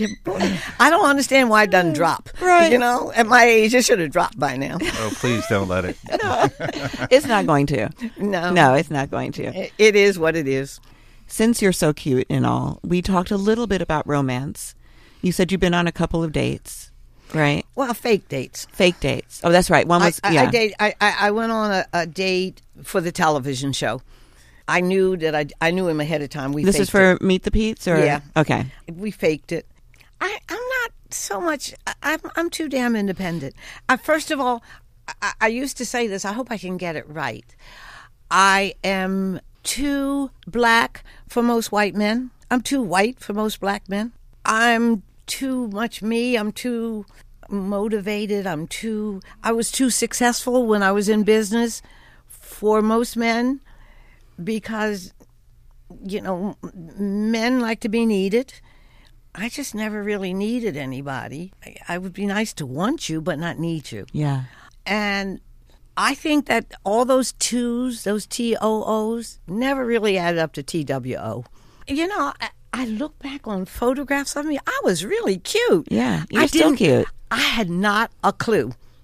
I don't understand why it doesn't drop. Right. You know, at my age, it should have dropped by now. Oh, please don't let it. It's not going to. No. No, it's not going to. It, it is what it is. Since you're so cute and all, we talked a little bit about romance. You said you've been on a couple of dates, right? Well, fake dates. Fake dates. Oh, that's right. One was, I, I, yeah. I, date, I, I I went on a, a date for the television show. I knew that I, I knew him ahead of time. We This faked is for it. Meet the Pete's? Or? Yeah. Okay. We faked it. I, I'm not so much, I, I'm, I'm too damn independent. I, first of all, I, I used to say this, I hope I can get it right. I am too black for most white men. I'm too white for most black men. I'm too much me. I'm too motivated. I'm too, I was too successful when I was in business for most men because, you know, men like to be needed. I just never really needed anybody. I, I would be nice to want you, but not need you. Yeah. And I think that all those twos, those T O Os, never really added up to T W O. You know, I, I look back on photographs of me. I was really cute. Yeah. You're I still didn't- cute. I had not a clue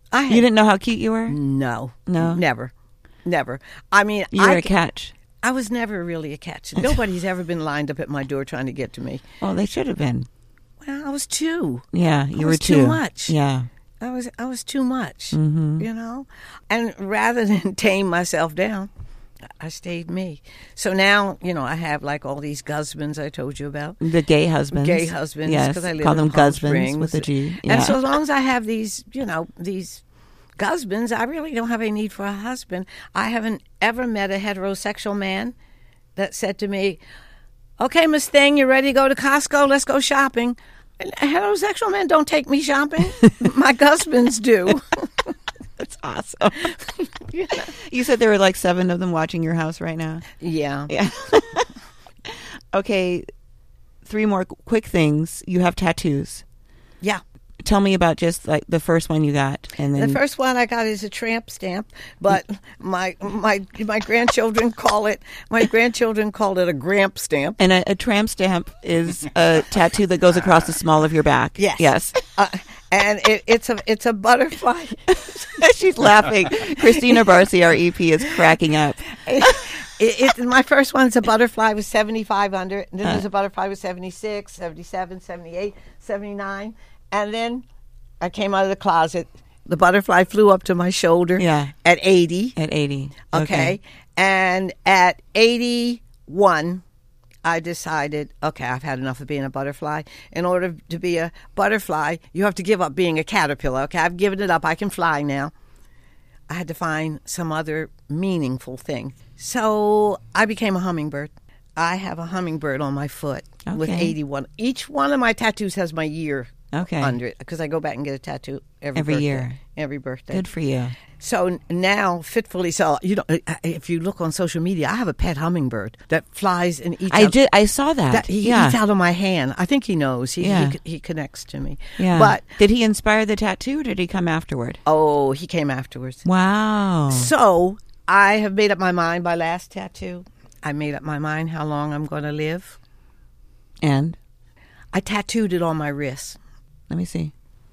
I had, You didn't know how cute you were? No. No? Never. Never. I mean, You were I, a catch. I was never really a catch. Nobody's ever been lined up at my door trying to get to me. Oh, they should have been. Well, I was two. Yeah, you I were was too. too much. Yeah. I was I was too much, Mm-hmm. you know? And rather than tame myself down, I stayed me. So now, you know, I have like all these husbands I told you about. The gay husbands. Gay husbands. Yes, Because I live call in them Palm gusbands Springs. with a G. Yeah. And so as long as I have these, you know, these husbands, I really don't have any need for a husband. I haven't ever met a heterosexual man that said to me, okay, Miss Thing, you ready to go to Costco? Let's go shopping. And heterosexual men don't take me shopping. My husbands do. That's awesome. Yeah. You said there were like seven of them watching your house right now. Yeah. Yeah. Okay, three more qu- quick things. You have tattoos. Yeah. Tell me about just like the first one you got, and then The first one I got is a tramp stamp, but my my my grandchildren call it my grandchildren call it a gramp stamp. and a, a tramp stamp is a tattoo that goes across the small of your back. Yes. Yes. Uh, and it, it's a it's a butterfly. She's laughing. Christina Barcy, our E P, is cracking up. It, it, my first one's a butterfly with seventy-five under. And then there's a butterfly with seventy-six, seventy-seven, seventy-eight, seventy-nine. And then I came out of the closet. The butterfly flew up to my shoulder Yeah. at eighty. At eighty. Okay. And at eighty-one, I decided, okay, I've had enough of being a butterfly. In order to be a butterfly, you have to give up being a caterpillar. Okay, I've given it up. I can fly now. I had to find some other meaningful thing. So I became a hummingbird. I have a hummingbird on my foot with Okay. eighty-one. Each one of my tattoos has my year Okay. under it because I go back and get a tattoo every, Every birthday, year. Every birthday. Good for you. So n- now, fitfully so, you know, if you look on social media, I have a pet hummingbird that flies and eats. I out, did. I saw that. That he yeah. eats out of my hand. I think he knows. He Yeah. he, he connects to me. Yeah. But did he inspire the tattoo, or did he come afterward? oh, he came afterwards. Wow. So I have made up my mind. By last tattoo, I made up my mind how long I'm going to live. And I tattooed it on my wrist. let me see.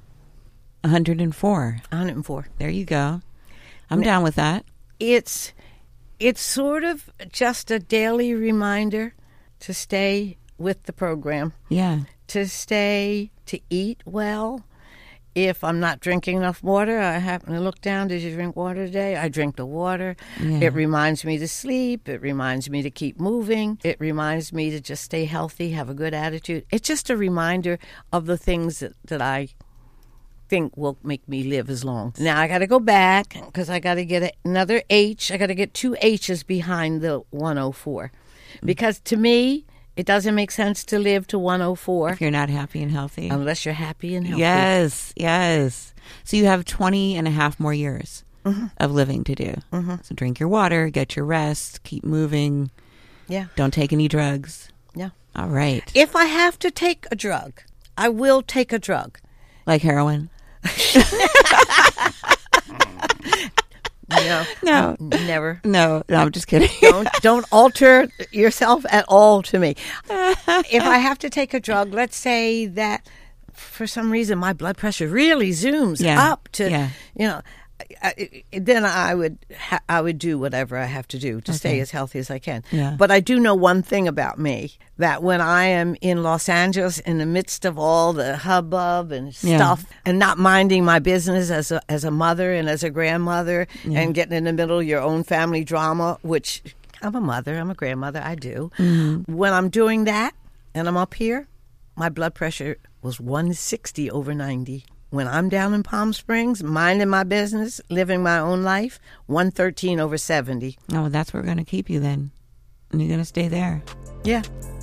one hundred four. one hundred four. There you go. I'm down with that. It's it's sort of just a daily reminder to stay with the program. Yeah. To stay, to eat well. If I'm not drinking enough water, I happen to look down, did you drink water today? I drink the water. Yeah. It reminds me to sleep. It reminds me to keep moving. It reminds me to just stay healthy, have a good attitude. It's just a reminder of the things that, that I think will make me live as long. Now I got to go back because I got to get a, another H. I got to get two H's behind the one oh four. Because to me, it doesn't make sense to live to one oh four If you're not happy and healthy. unless you're happy and healthy. Yes, yes. So you have twenty and a half more years Mm-hmm. of living to do. Mm-hmm. So drink your water, get your rest, keep moving. Yeah. Don't take any drugs. Yeah. All right. If I have to take a drug, I will take a drug. Like heroin? No. No. Never. No, no, I'm just kidding. Don't don't alter yourself at all to me. If I have to take a drug, let's say that for some reason my blood pressure really zooms Yeah. up to, Yeah. you know, I, I- then I would ha- I would do whatever I have to do to stay Okay. as healthy as I can. Yeah. But I do know one thing about me, that when I am in Los Angeles in the midst of all the hubbub and Yeah. stuff and not minding my business as a, as a mother and as a grandmother Yeah. and getting in the middle of your own family drama, which I'm a mother, I'm a grandmother, I do. Mm-hmm. When I'm doing that and I'm up here, my blood pressure was one sixty over ninety. When I'm down in Palm Springs, minding my business, living my own life, one thirteen over seventy. Oh, that's where we're going to keep you then. And you're going to stay there. Yeah.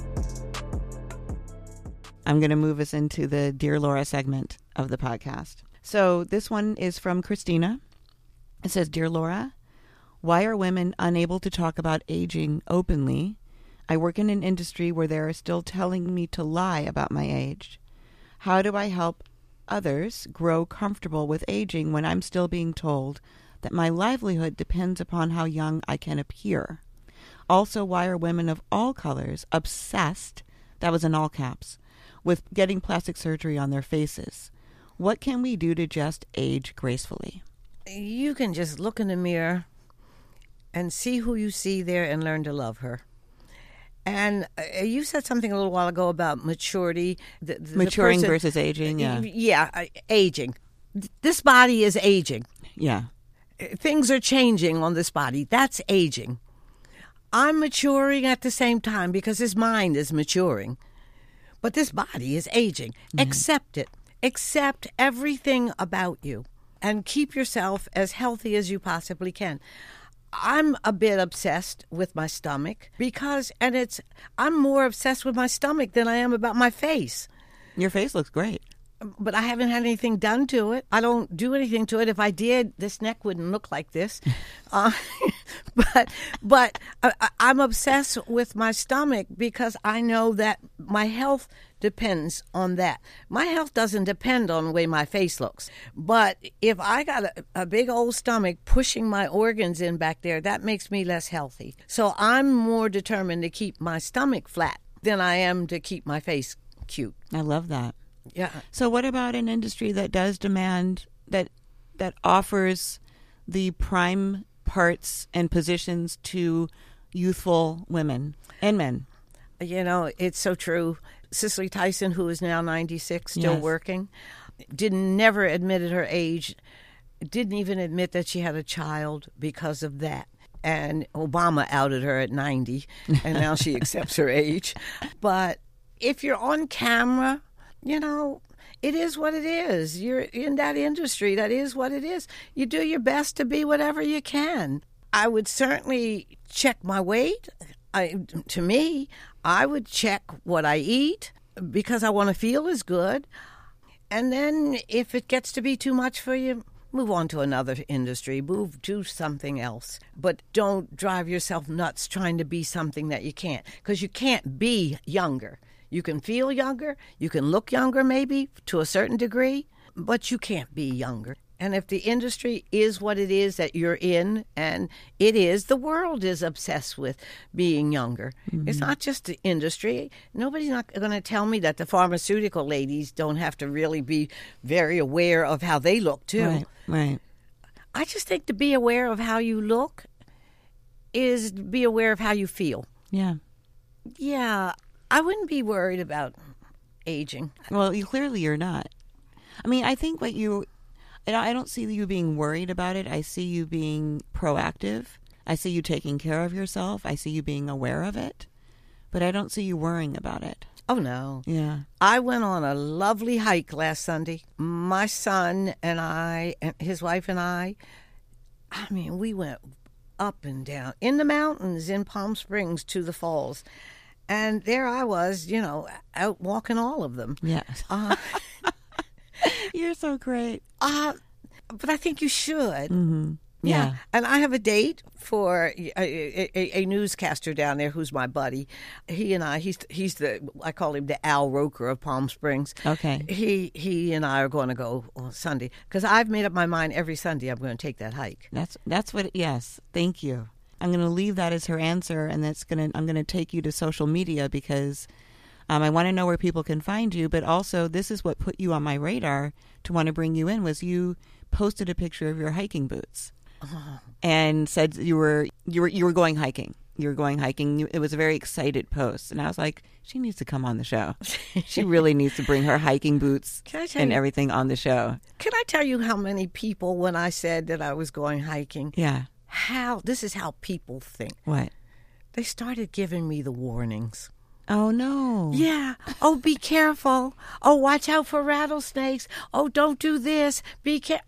I'm going to move us into the Dear Laura segment of the podcast. So this one is from Christina. It says, Dear Laura, why are women unable to talk about aging openly? I work in an industry where they are still telling me to lie about my age. How do I help others grow comfortable with aging when I'm still being told that my livelihood depends upon how young I can appear? Also, why are women of all colors obsessed, that was in all caps, with getting plastic surgery on their faces? What can we do to just age gracefully? you can just look in the mirror and see who you see there and learn to love her. And uh, you said something a little while ago about maturity. The, the Maturing person, versus aging, yeah. Yeah, uh, aging. This body is aging. Yeah. Things are changing on this body. That's aging. I'm maturing at the same time because his mind is maturing. But this body is aging. Yeah. Accept it. Accept everything about you and keep yourself as healthy as you possibly can. I'm a bit obsessed with my stomach because, and it's, I'm more obsessed with my stomach than I am about my face. Your face looks great. But I haven't had anything done to it. I don't do anything to it. If I did, this neck wouldn't look like this. uh, but but I, I'm obsessed with my stomach because I know that my health depends on that. My health doesn't depend on the way my face looks. But if I got a, a big old stomach pushing my organs in back there, that makes me less healthy. So I'm more determined to keep my stomach flat than I am to keep my face cute. I love that. Yeah. So what about an industry that does demand, that that offers the prime parts and positions to youthful women and men? You know, it's so true. Cicely Tyson, who is now ninety-six, still Yes. working, didn't never admitted her age, didn't even admit that she had a child because of that. And Obama outed her at ninety, and now she accepts her age. But if you're on camera, you know, it is what it is. You're in that industry. That is what it is. You do your best to be whatever you can. I would certainly check my weight. I, to me, I would check what I eat because I want to feel as good. And then if it gets to be too much for you, move on to another industry. Move to something else. But don't drive yourself nuts trying to be something that you can't, because you can't be younger. You can feel younger, you can look younger maybe to a certain degree, but you can't be younger. And if the industry is what it is that you're in, and it is, the world is obsessed with being younger. Mm-hmm. It's not just the industry. Nobody's not going to tell me that the pharmaceutical ladies don't have to really be very aware of how they look too. Right, right. I just think to be aware of how you look is be aware of how you feel. Yeah. Yeah. I wouldn't be worried about aging. Well, you clearly you're not. I mean, I think what you, I don't see you being worried about it. I see you being proactive. I see you taking care of yourself. I see you being aware of it. But I don't see you worrying about it. Oh, no. Yeah. I went on a lovely hike last Sunday. My son and I, and his wife and I, I mean, we went up and down in the mountains in Palm Springs to the falls. And there I was, you know, out walking all of them. Yes. Uh, You're so great. Uh, but I think you should. Mm-hmm. Yeah. Yeah. And I have a date for a, a, a newscaster down there who's my buddy. He and I, he's he's the, I call him the Al Roker of Palm Springs. Okay. He he and I are going to go on Sunday because I've made up my mind every Sunday I'm going to take that hike. That's that's what. Yes. Thank you. I'm going to leave that as her answer, and that's going to. I'm going to take you to social media because um, I want to know where people can find you. But also, this is what put you on my radar to want to bring you in. Was you posted a picture of your hiking boots oh. and said you were you were you were going hiking. You were going hiking. It was a very excited post, and I was like, she needs to come on the show. She really needs to bring her hiking boots and you, everything on the show. Can I tell you how many people, when I said that I was going hiking? Yeah. How this is how people think. What? They started giving me the warnings. Oh no. Yeah. Oh, be careful. Oh, watch out for rattlesnakes. Oh, don't do this. Be careful.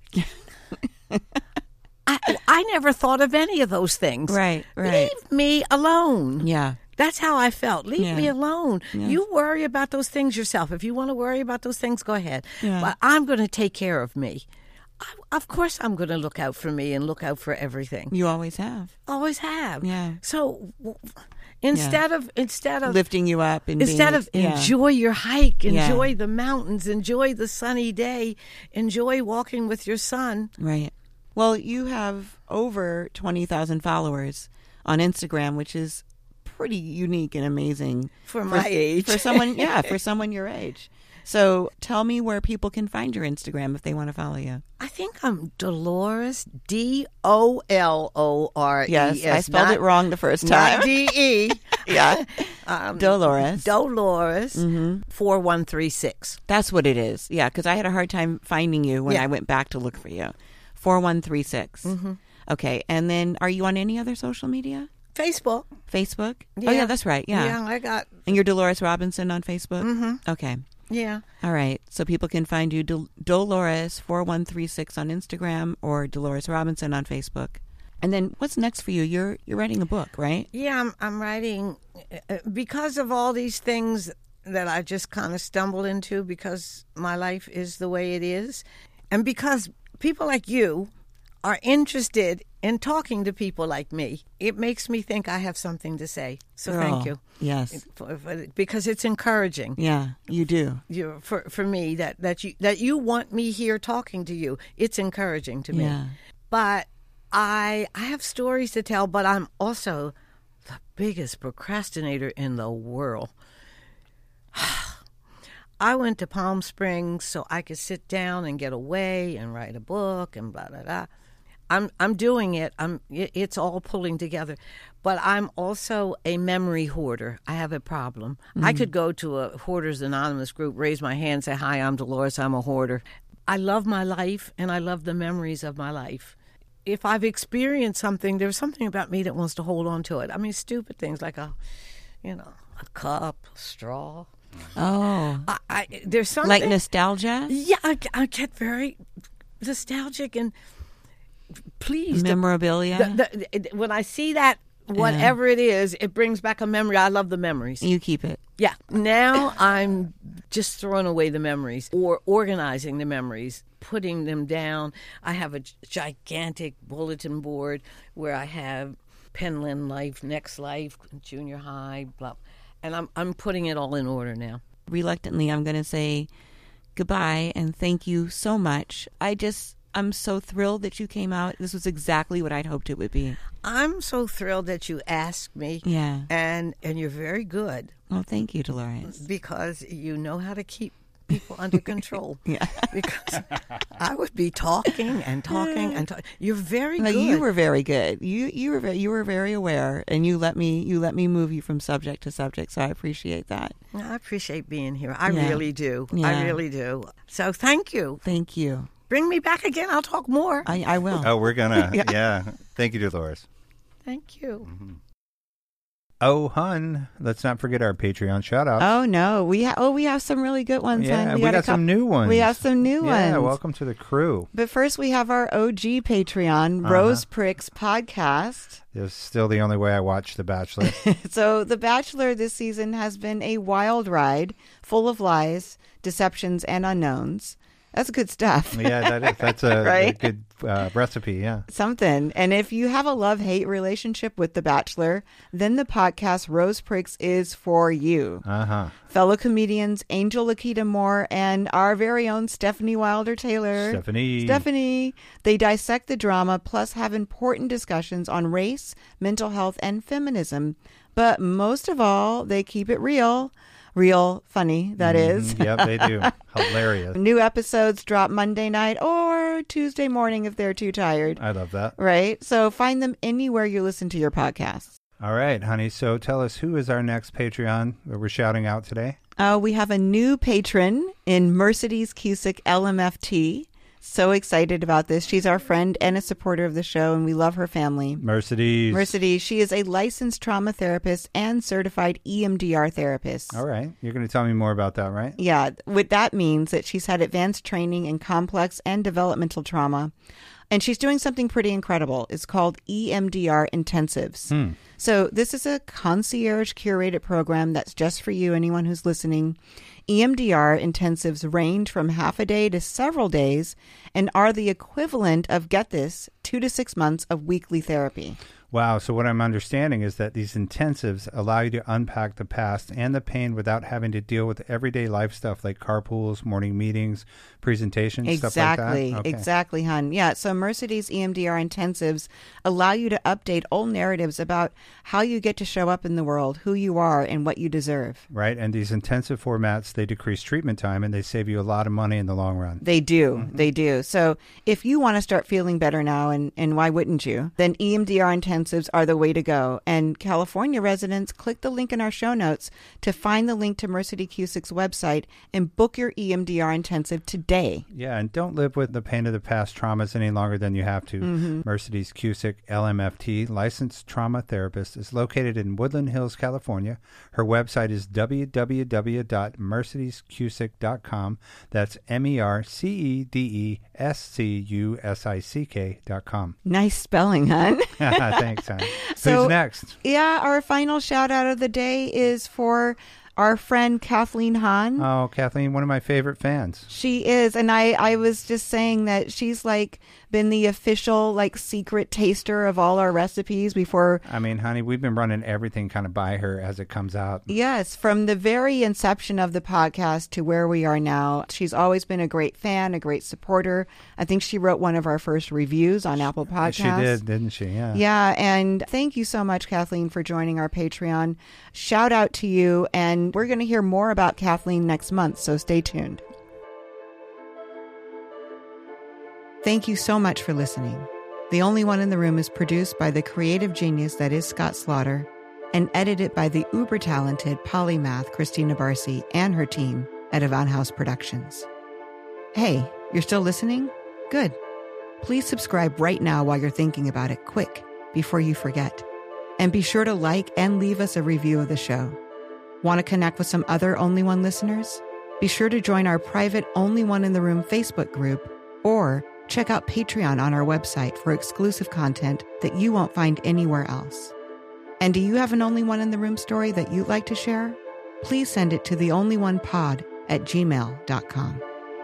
I I never thought of any of those things. Right, right. Leave me alone. Yeah. That's how I felt. Leave yeah. me alone. Yeah. You worry about those things yourself. If you want to worry about those things, go ahead. Yeah. But I'm going to take care of me. I, of course I'm going to look out for me and look out for everything. You always have. Always have. Yeah. So instead yeah. of instead of lifting you up and instead being, of yeah. enjoy your hike, enjoy yeah. the mountains, enjoy the sunny day, enjoy walking with your son. Right. Well, you have over twenty thousand followers on Instagram, which is pretty unique and amazing for my for, age. For someone, yeah, for someone your age. So tell me where people can find your Instagram if they want to follow you. I think I'm Dolores, D O L O R E S. Yes, I spelled not, it wrong the first time. Not D E. Yeah. um, Dolores. Dolores, Mm-hmm. four one three six. That's what it is. Yeah, because I had a hard time finding you when Yeah. I went back to look for you. four one three six. Mm-hmm. Okay, and then are you on any other social media? Facebook. Facebook? Yeah. Oh, yeah, that's right. Yeah. Yeah, I got. And you're Dolores Robinson on Facebook? Mm-hmm. Okay. Yeah. All right. So people can find you Dol- Dolores four one three six on Instagram or Dolores Robinson on Facebook. And then what's next for you? You're you're writing a book, right? Yeah, I'm, I'm writing uh, because of all these things that I just kind of stumbled into because my life is the way it is. And because people like you are interested in talking to people like me, it makes me think I have something to say. So Girl, thank you. Yes. For, for, because it's encouraging. Yeah, you do. You, for for me that, that you that you want me here talking to you. It's encouraging to me. Yeah. But I I have stories to tell, but I'm also the biggest procrastinator in the world. I went to Palm Springs so I could sit down and get away and write a book and blah blah blah. I'm I'm doing it. I'm it's all pulling together. But I'm also a memory hoarder. I have a problem. Mm-hmm. I could go to a Hoarders Anonymous group, raise my hand, say, "Hi, I'm Dolores. I'm a hoarder." I love my life and I love the memories of my life. If I've experienced something, there's something about me that wants to hold on to it. I mean, stupid things like a, you know, a cup, a straw. Oh. I, I, there's something. Like nostalgia? Yeah, I, I get very nostalgic and pleased. Memorabilia? The, the, when I see that, whatever it is, it brings back a memory. I love the memories. You keep it. Yeah. Now I'm just throwing away the memories or organizing the memories, putting them down. I have a gigantic bulletin board where I have Penland Life, Next Life, Junior High, blah. And I'm I'm putting it all in order now. Reluctantly, I'm going to say goodbye and thank you so much. I just, I'm so thrilled that you came out. This was exactly what I'd hoped it would be. I'm so thrilled that you asked me. Yeah. And and you're very good. Well, thank you, Dolores. Because you know how to keep people under control. Yeah. Because I would be talking and talking and talking. You're very no, good. You were very good. You you were very, you were very aware, and you let me you let me move you from subject to subject. So I appreciate that. I appreciate being here. I Yeah. really do. Yeah. I really do. So thank you. Thank you. Bring me back again. I'll talk more. I, I will. Oh, we're gonna. Yeah. yeah. Thank you, Dolores. Thank you. Mm-hmm. Oh, hun, let's not forget our Patreon shout-outs. Oh no, we ha- oh we have some really good ones. yeah, hon. we, got, a some coup- new ones. We have some new yeah, ones. welcome to the crew. But first, we have our O G Patreon, Uh-huh. Rose Pricks Podcast. It's still the only way I watch The Bachelor. So, The Bachelor this season has been a wild ride, full of lies, deceptions, and unknowns. That's good stuff. yeah, that is, that's a, Right? a good uh, recipe, yeah. Something. And if you have a love-hate relationship with The Bachelor, then the podcast Rose Pricks is for you. Uh-huh. Fellow comedians Angel Lakita Moore and our very own Stephanie Wilder-Taylor. Stephanie. Stephanie. They dissect the drama, plus have important discussions on race, mental health, and feminism. But most of all, they keep it real. Real funny, that is. Mm, yep, they do. Hilarious. New episodes drop Monday night or Tuesday morning if they're too tired. I love that. Right? So find them anywhere you listen to your podcasts. All right, honey. So tell us, who is our next Patreon that we're shouting out today? Uh, we have a new patron in Mercedes Cusick L M F T. So excited about this. She's our friend and a supporter of the show, and we love her family. Mercedes. Mercedes. She is a licensed trauma therapist and certified E M D R therapist. All right. You're going to tell me more about that, right? Yeah. What that means that she's had advanced training in complex and developmental trauma. And she's doing something pretty incredible. It's called E M D R Intensives. Hmm. So this is a concierge curated program that's just for you, anyone who's listening. E M D R intensives range from half a day to several days and are the equivalent of, get this, two to six months of weekly therapy. Wow. So what I'm understanding is that these intensives allow you to unpack the past and the pain without having to deal with everyday life stuff like carpools, morning meetings, presentations, exactly, stuff like that. Okay. Exactly, hon. Yeah. So Mercedes E M D R intensives allow you to update old narratives about how you get to show up in the world, who you are, and what you deserve. Right. And these intensive formats, they decrease treatment time and they save you a lot of money in the long run. They do. Mm-hmm. They do. So if you want to start feeling better now, and, and why wouldn't you, then E M D R intensives are the way to go. And California residents, click the link in our show notes to find the link to Mercedes Cusick's website and book your E M D R intensive today. Yeah, and don't live with the pain of the past traumas any longer than you have to. Mm-hmm. Mercedes Cusick, L M F T, licensed trauma therapist, is located in Woodland Hills, California. Her website is w w w dot mercedes cusick dot com. That's M E R C E D E S C U S I C K dot com. Nice spelling, hon. Thanks, hon. So, who's next? Yeah, our final shout out of the day is for our friend Kathleen Hahn. Oh, Kathleen, one of my favorite fans. She is. And I, I was just saying that she's like been the official like secret taster of all our recipes before. I mean, honey, we've been running everything kind of by her as it comes out. Yes. From the very inception of the podcast to where we are now, she's always been a great fan, a great supporter. I think she wrote one of our first reviews on Apple Podcasts. She did, didn't she? Yeah. Yeah. And thank you so much, Kathleen, for joining our Patreon. Shout out to you. And we're going to hear more about Kathleen next month, so stay tuned. Thank you so much for listening. The Only One in the Room is produced by the creative genius that is Scott Slaughter and edited by the uber-talented polymath Christina Barcy and her team at Avant House Productions. Hey, you're still listening? Good. Please subscribe right now while you're thinking about it, quick, before you forget. And be sure to like and leave us a review of the show. Want to connect with some other Only One listeners? Be sure to join our private Only One in the Room Facebook group or check out Patreon on our website for exclusive content that you won't find anywhere else. And do you have an Only One in the Room story that you'd like to share? Please send it to the only one pod at gmail dot com.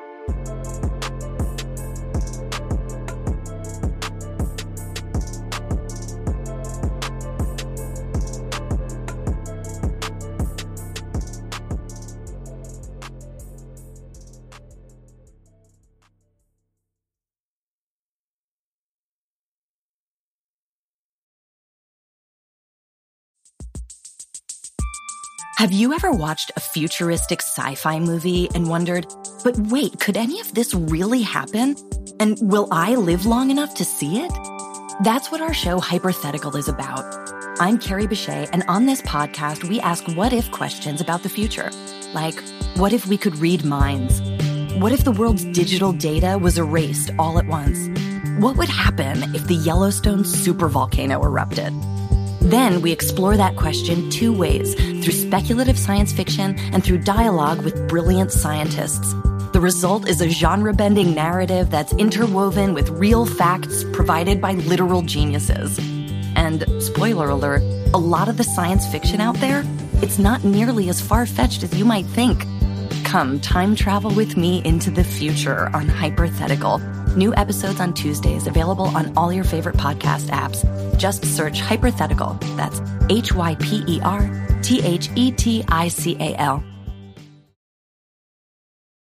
Have you ever watched a futuristic sci-fi movie and wondered, but wait, could any of this really happen? And will I live long enough to see it? That's what our show Hypothetical is about. I'm Carrie Bechet, and on this podcast, we ask what-if questions about the future. Like, what if we could read minds? What if the world's digital data was erased all at once? What would happen if the Yellowstone supervolcano erupted? Then we explore that question two ways, through speculative science fiction and through dialogue with brilliant scientists. The result is a genre-bending narrative that's interwoven with real facts provided by literal geniuses. And, spoiler alert, a lot of the science fiction out there, it's not nearly as far-fetched as you might think. Come time travel with me into the future on Hypothetical. New episodes on Tuesdays, available on all your favorite podcast apps. Just search Hypothetical. That's H Y P E R T H E T I C A L.